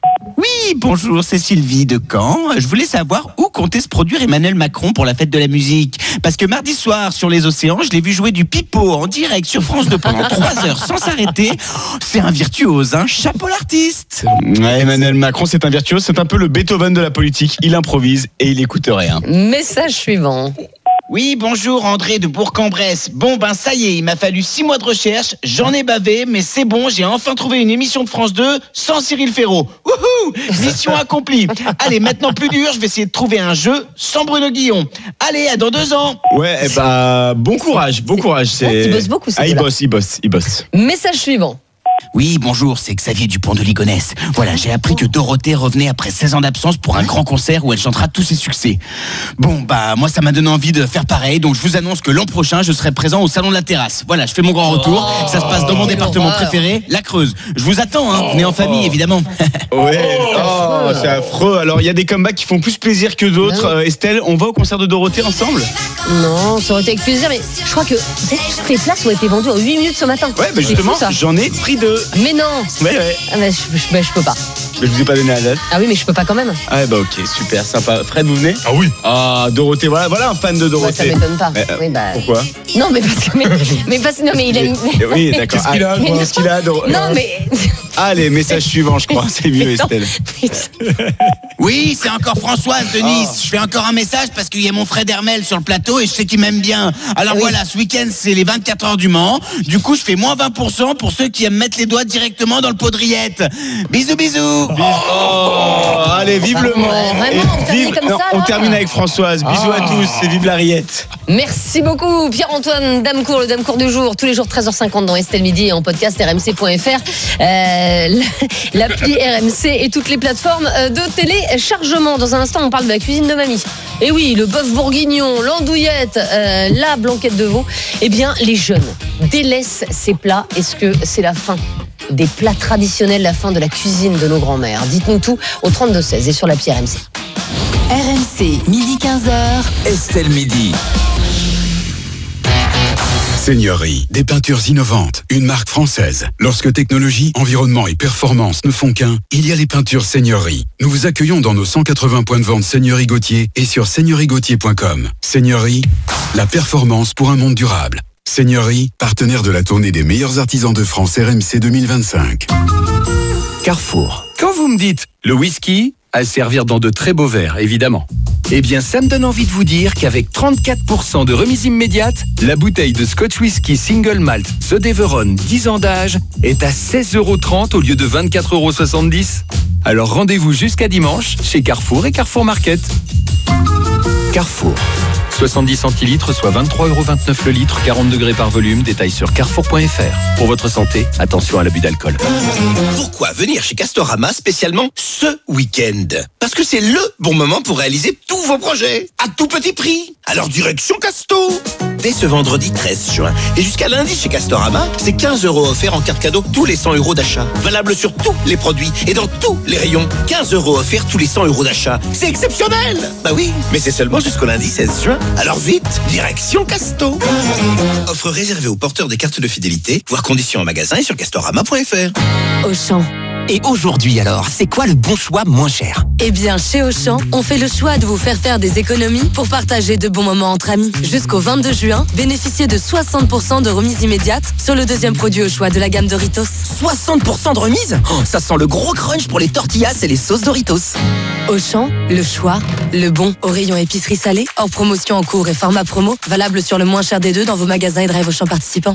Oui, bonjour, c'est Sylvie de Caen. Je voulais savoir où comptait se produire Emmanuel Macron pour la fête de la musique. Parce que mardi soir, sur les océans, je l'ai vu jouer du pipeau en direct sur France deux pendant trois heures sans s'arrêter. Oh, c'est un virtuose, hein. Chapeau l'artiste. Ouais, Emmanuel Macron, c'est un virtuose, c'est un peu le Beethoven de la politique. Il improvise et il écoute rien. Message suivant. Oui, bonjour, André de Bourg-en-Bresse. Bon, ben ça y est, il m'a fallu six mois de recherche, j'en ai bavé, mais c'est bon, j'ai enfin trouvé une émission de France deux sans Cyril Ferraud. Wouhou! Mission accomplie. Allez, maintenant plus dur, je vais essayer de trouver un jeu sans Bruno Guillon. Allez, à dans deux ans. Ouais, eh bah, bon courage, bon courage. C'est... Ouais, il bosse beaucoup, ce Ah, il gars-là. bosse, il bosse, il bosse. Message suivant. Oui, bonjour, c'est Xavier Dupont de Ligonnès. Voilà, j'ai appris que Dorothée revenait après seize ans d'absence pour un grand concert où elle chantera tous ses succès. Bon, bah, moi, ça m'a donné envie de faire pareil, donc je vous annonce que l'an prochain, je serai présent au Salon de la Terrasse. Voilà, je fais mon grand retour. Oh, ça se passe dans mon département horreur. préféré, la Creuse. Je vous attends, hein. Venez en famille, évidemment. Ouais, oh, c'est affreux. Alors, il y a des comebacks qui font plus plaisir que d'autres. Euh, Estelle, on va au concert de Dorothée ensemble? Non, ça aurait été avec plaisir, mais je crois que tu sais, toutes les places ont été vendues en huit minutes ce matin. Ouais, bah C'est justement, fou, ça. j'en ai pris deux. Mais non. Ouais, ouais. Ah bah, je, je- bah, je peux pas. Mais je vous ai pas donné la date. Ah oui, mais je peux pas quand même. Ah, bah, ok, super, sympa. Fred, vous venez? Ah oui. Ah, Dorothée, voilà, voilà un fan de Bah, Dorothée. ça m'étonne pas. Mais, euh, Oui, bah... Pourquoi? Non, mais parce que. Mais, mais parce non, mais il a une. Oui, d'accord. Qu'est-ce qu'il a, Ah, quoi Qu'est-ce qu'il a, Dorothée? Non, mais. Allez, message suivant, je crois. C'est mieux, Estelle. Oui, c'est encore Françoise de Nice. Je fais encore un message parce qu'il y a mon Fred Hermel sur le plateau et je sais qu'il m'aime bien. Alors voilà, ce week-end, c'est les vingt-quatre heures du Mans. Du coup, je fais moins vingt pour cent pour ceux qui aiment mettre les doigts directement dans le pot de rillettes. Bisous, bisous. Oh, allez, vive le Mans. Ouais, vraiment, Et on termine vive- comme non, ça, on là termine avec Françoise. Bisous à tous et vive la rillette. Merci beaucoup Pierre-Antoine Damecourt, le Damecourt du jour, tous les jours treize heures cinquante dans Estelle Midi et en podcast r m c point f r, euh, l'appli R M C et toutes les plateformes de téléchargement. Dans un instant, on parle de la cuisine de mamie. Et oui, le bœuf bourguignon, l'andouillette, euh, la blanquette de veau. Eh bien, les jeunes délaissent ces plats. Est-ce que c'est la fin des plats traditionnels, la fin de la cuisine de nos grands-mères? Dites-nous tout au trente-deux seize et sur l'appli R M C. R M C, midi quinze heures. Estelle Midi. Seigneurie, des peintures innovantes, une marque française. Lorsque technologie, environnement et performance ne font qu'un, il y a les peintures Seigneurie. Nous vous accueillons dans nos cent quatre-vingts points de vente Seigneurie Gauthier et sur seigneurie gauthier point com. Seigneurie, la performance pour un monde durable. Seigneurie, partenaire de la tournée des meilleurs artisans de France R M C deux mille vingt-cinq. Carrefour. Quand vous me dites le whisky, à servir dans de très beaux verres, évidemment. Eh bien, ça me donne envie de vous dire qu'avec trente-quatre pour cent de remise immédiate, la bouteille de Scotch Whisky Single Malt The Deveron dix ans d'âge est à seize euros trente au lieu de vingt-quatre euros soixante-dix. Alors rendez-vous jusqu'à dimanche chez Carrefour et Carrefour Market. Carrefour. soixante-dix centilitres, soit vingt-trois euros vingt-neuf le litre, quarante degrés par volume. Détail sur carrefour point f r. Pour votre santé, attention à l'abus d'alcool. Pourquoi venir chez Castorama spécialement ce week-end? Parce que c'est le bon moment pour réaliser tous vos projets à tout petit prix. Alors direction Casto. Dès ce vendredi treize juin et jusqu'à lundi chez Castorama, c'est quinze euros offerts en carte cadeau tous les cent euros d'achat. Valable sur tous les produits et dans tous les rayons. quinze euros offerts tous les cent euros d'achat. C'est exceptionnel. Bah oui, mais c'est seulement jusqu'au lundi seize juin. Alors vite, direction Casto. Offre réservée aux porteurs des cartes de fidélité. Voir conditions en magasin et sur castorama point f r. Auchan. Et aujourd'hui alors, c'est quoi le bon choix moins cher? Eh bien, chez Auchan, on fait le choix de vous faire faire des économies pour partager de bons moments entre amis. Jusqu'au vingt-deux juin, bénéficiez de soixante pour cent de remise immédiate sur le deuxième produit au choix de la gamme Doritos. soixante pour cent de remise? Oh, ça sent le gros crunch pour les tortillas et les sauces Doritos. Auchan, le choix, le bon. Au rayon épicerie salée, hors promotion en cours et format promo, valable sur le moins cher des deux dans vos magasins et drive Auchan participants.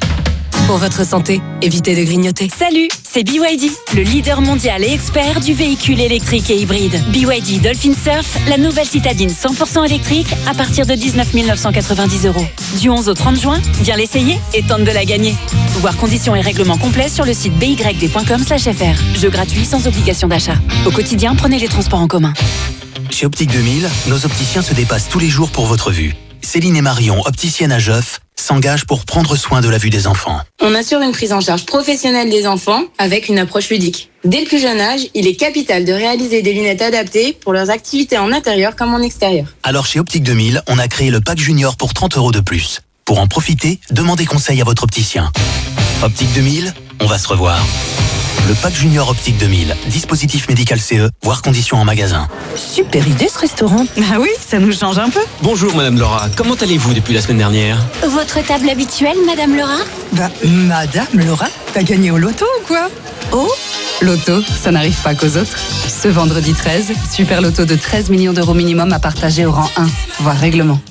Pour votre santé, évitez de grignoter. Salut, c'est B Y D, le leader mondial et expert du véhicule électrique et hybride. B Y D Dolphin Surf, la nouvelle citadine cent pour cent électrique à partir de dix-neuf mille neuf cent quatre-vingt-dix euros. Du onze au trente juin, viens l'essayer et tente de la gagner. Voir conditions et règlements complets sur le site b y d point com slash f r. Jeu gratuit sans obligation d'achat. Au quotidien, prenez les transports en commun. Chez Optique deux mille, nos opticiens se dépassent tous les jours pour votre vue. Céline et Marion, opticiennes à Geoff, s'engagent pour prendre soin de la vue des enfants. On assure une prise en charge professionnelle des enfants avec une approche ludique. Dès le plus jeune âge, il est capital de réaliser des lunettes adaptées pour leurs activités en intérieur comme en extérieur. Alors chez Optique deux mille, on a créé le pack junior pour trente euros de plus. Pour en profiter, demandez conseil à votre opticien. Optique deux mille, on va se revoir. Le pack junior Optique deux mille, dispositif médical C E, voire conditions en magasin. Super idée ce restaurant. Ah oui, ça nous change un peu. Bonjour Madame Laura, comment allez-vous depuis la semaine dernière? Votre table habituelle, Madame Laura? Bah, Madame Laura, t'as gagné au loto ou quoi? Oh, loto, ça n'arrive pas qu'aux autres. Ce vendredi treize, super loto de treize millions d'euros minimum à partager au rang un, voire règlement.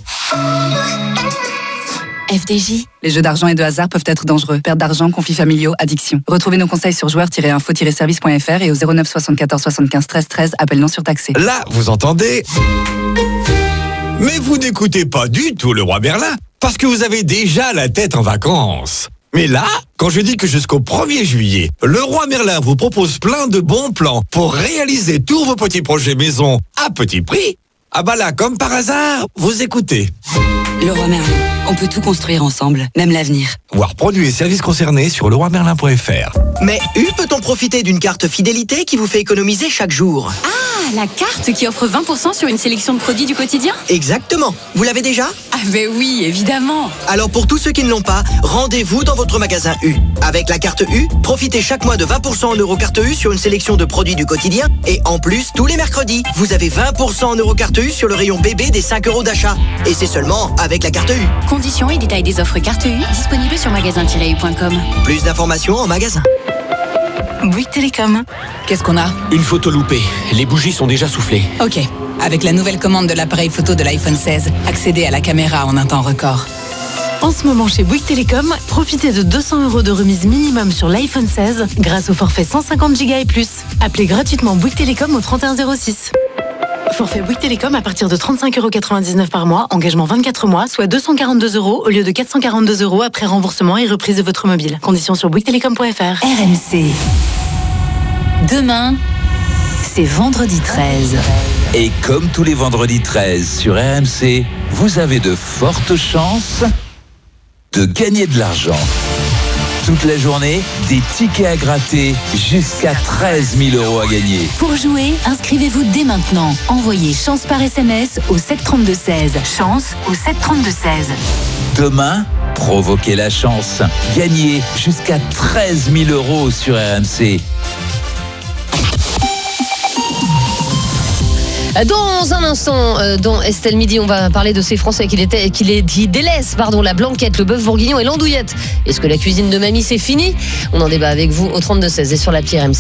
F D J. Les jeux d'argent et de hasard peuvent être dangereux. Perte d'argent, conflits familiaux, addiction. Retrouvez nos conseils sur joueurs tiret info tiret service point f r et au zéro neuf soixante-quatorze soixante-quinze treize treize, appel non surtaxé. Là, vous entendez? Mais vous n'écoutez pas du tout le roi Merlin, parce que vous avez déjà la tête en vacances. Mais là, quand je dis que jusqu'au premier juillet, Leroy Merlin vous propose plein de bons plans pour réaliser tous vos petits projets maison à petit prix, ah bah là, comme par hasard, vous écoutez. Leroy Merlin, on peut tout construire ensemble, même l'avenir. Voir produits et services concernés sur leroy merlin point f r. Mais U peut-on profiter d'une carte fidélité qui vous fait économiser chaque jour? Ah, la carte qui offre vingt pour cent sur une sélection de produits du quotidien? Exactement. Vous l'avez déjà? Ah ben oui, évidemment. Alors pour tous ceux qui ne l'ont pas, rendez-vous dans votre magasin U. Avec la carte U, profitez chaque mois de vingt pour cent en Eurocarte U sur une sélection de produits du quotidien. Et en plus, tous les mercredis, vous avez vingt pour cent en Eurocarte U sur le rayon bébé des cinq euros d'achat. Et c'est seulement avec la carte U. Conditions et détails des offres carte U disponibles sur magasin tiret u point com. Plus d'informations en magasin. Bouygues Télécom. Qu'est-ce qu'on a? Une photo loupée. Les bougies sont déjà soufflées. Ok. Avec la nouvelle commande de l'appareil photo de l'iPhone seize, accédez à la caméra en un temps record. En ce moment chez Bouygues Télécom, profitez de deux cents euros de remise minimum sur l'iPhone seize grâce au forfait cent cinquante giga et plus. Appelez gratuitement Bouygues Télécom au trente et un zéro six. Forfait Bouygues Télécom à partir de trente-cinq euros quatre-vingt-dix-neuf par mois, engagement vingt-quatre mois, soit deux cent quarante-deux euros au lieu de quatre cent quarante-deux euros après remboursement et reprise de votre mobile. Conditions sur bouygues télécom point f r. R M C. Demain, c'est vendredi treize. Et comme tous les vendredis treize sur R M C, vous avez de fortes chances de gagner de l'argent. Toute la journée, des tickets à gratter jusqu'à treize mille euros à gagner. Pour jouer, inscrivez-vous dès maintenant. Envoyez chance par S M S au sept trente-deux seize. Chance au sept trente-deux seize. Demain, provoquez la chance. Gagnez jusqu'à treize mille euros sur R M C. Dans un instant, euh, dans Estelle Midi, on va parler de ces Français qui, les, qui, les, qui délaissent pardon, la blanquette, le bœuf bourguignon et l'andouillette. Est-ce que la cuisine de mamie, c'est fini? On en débat avec vous au trente-deux seize et sur l'appli R M C.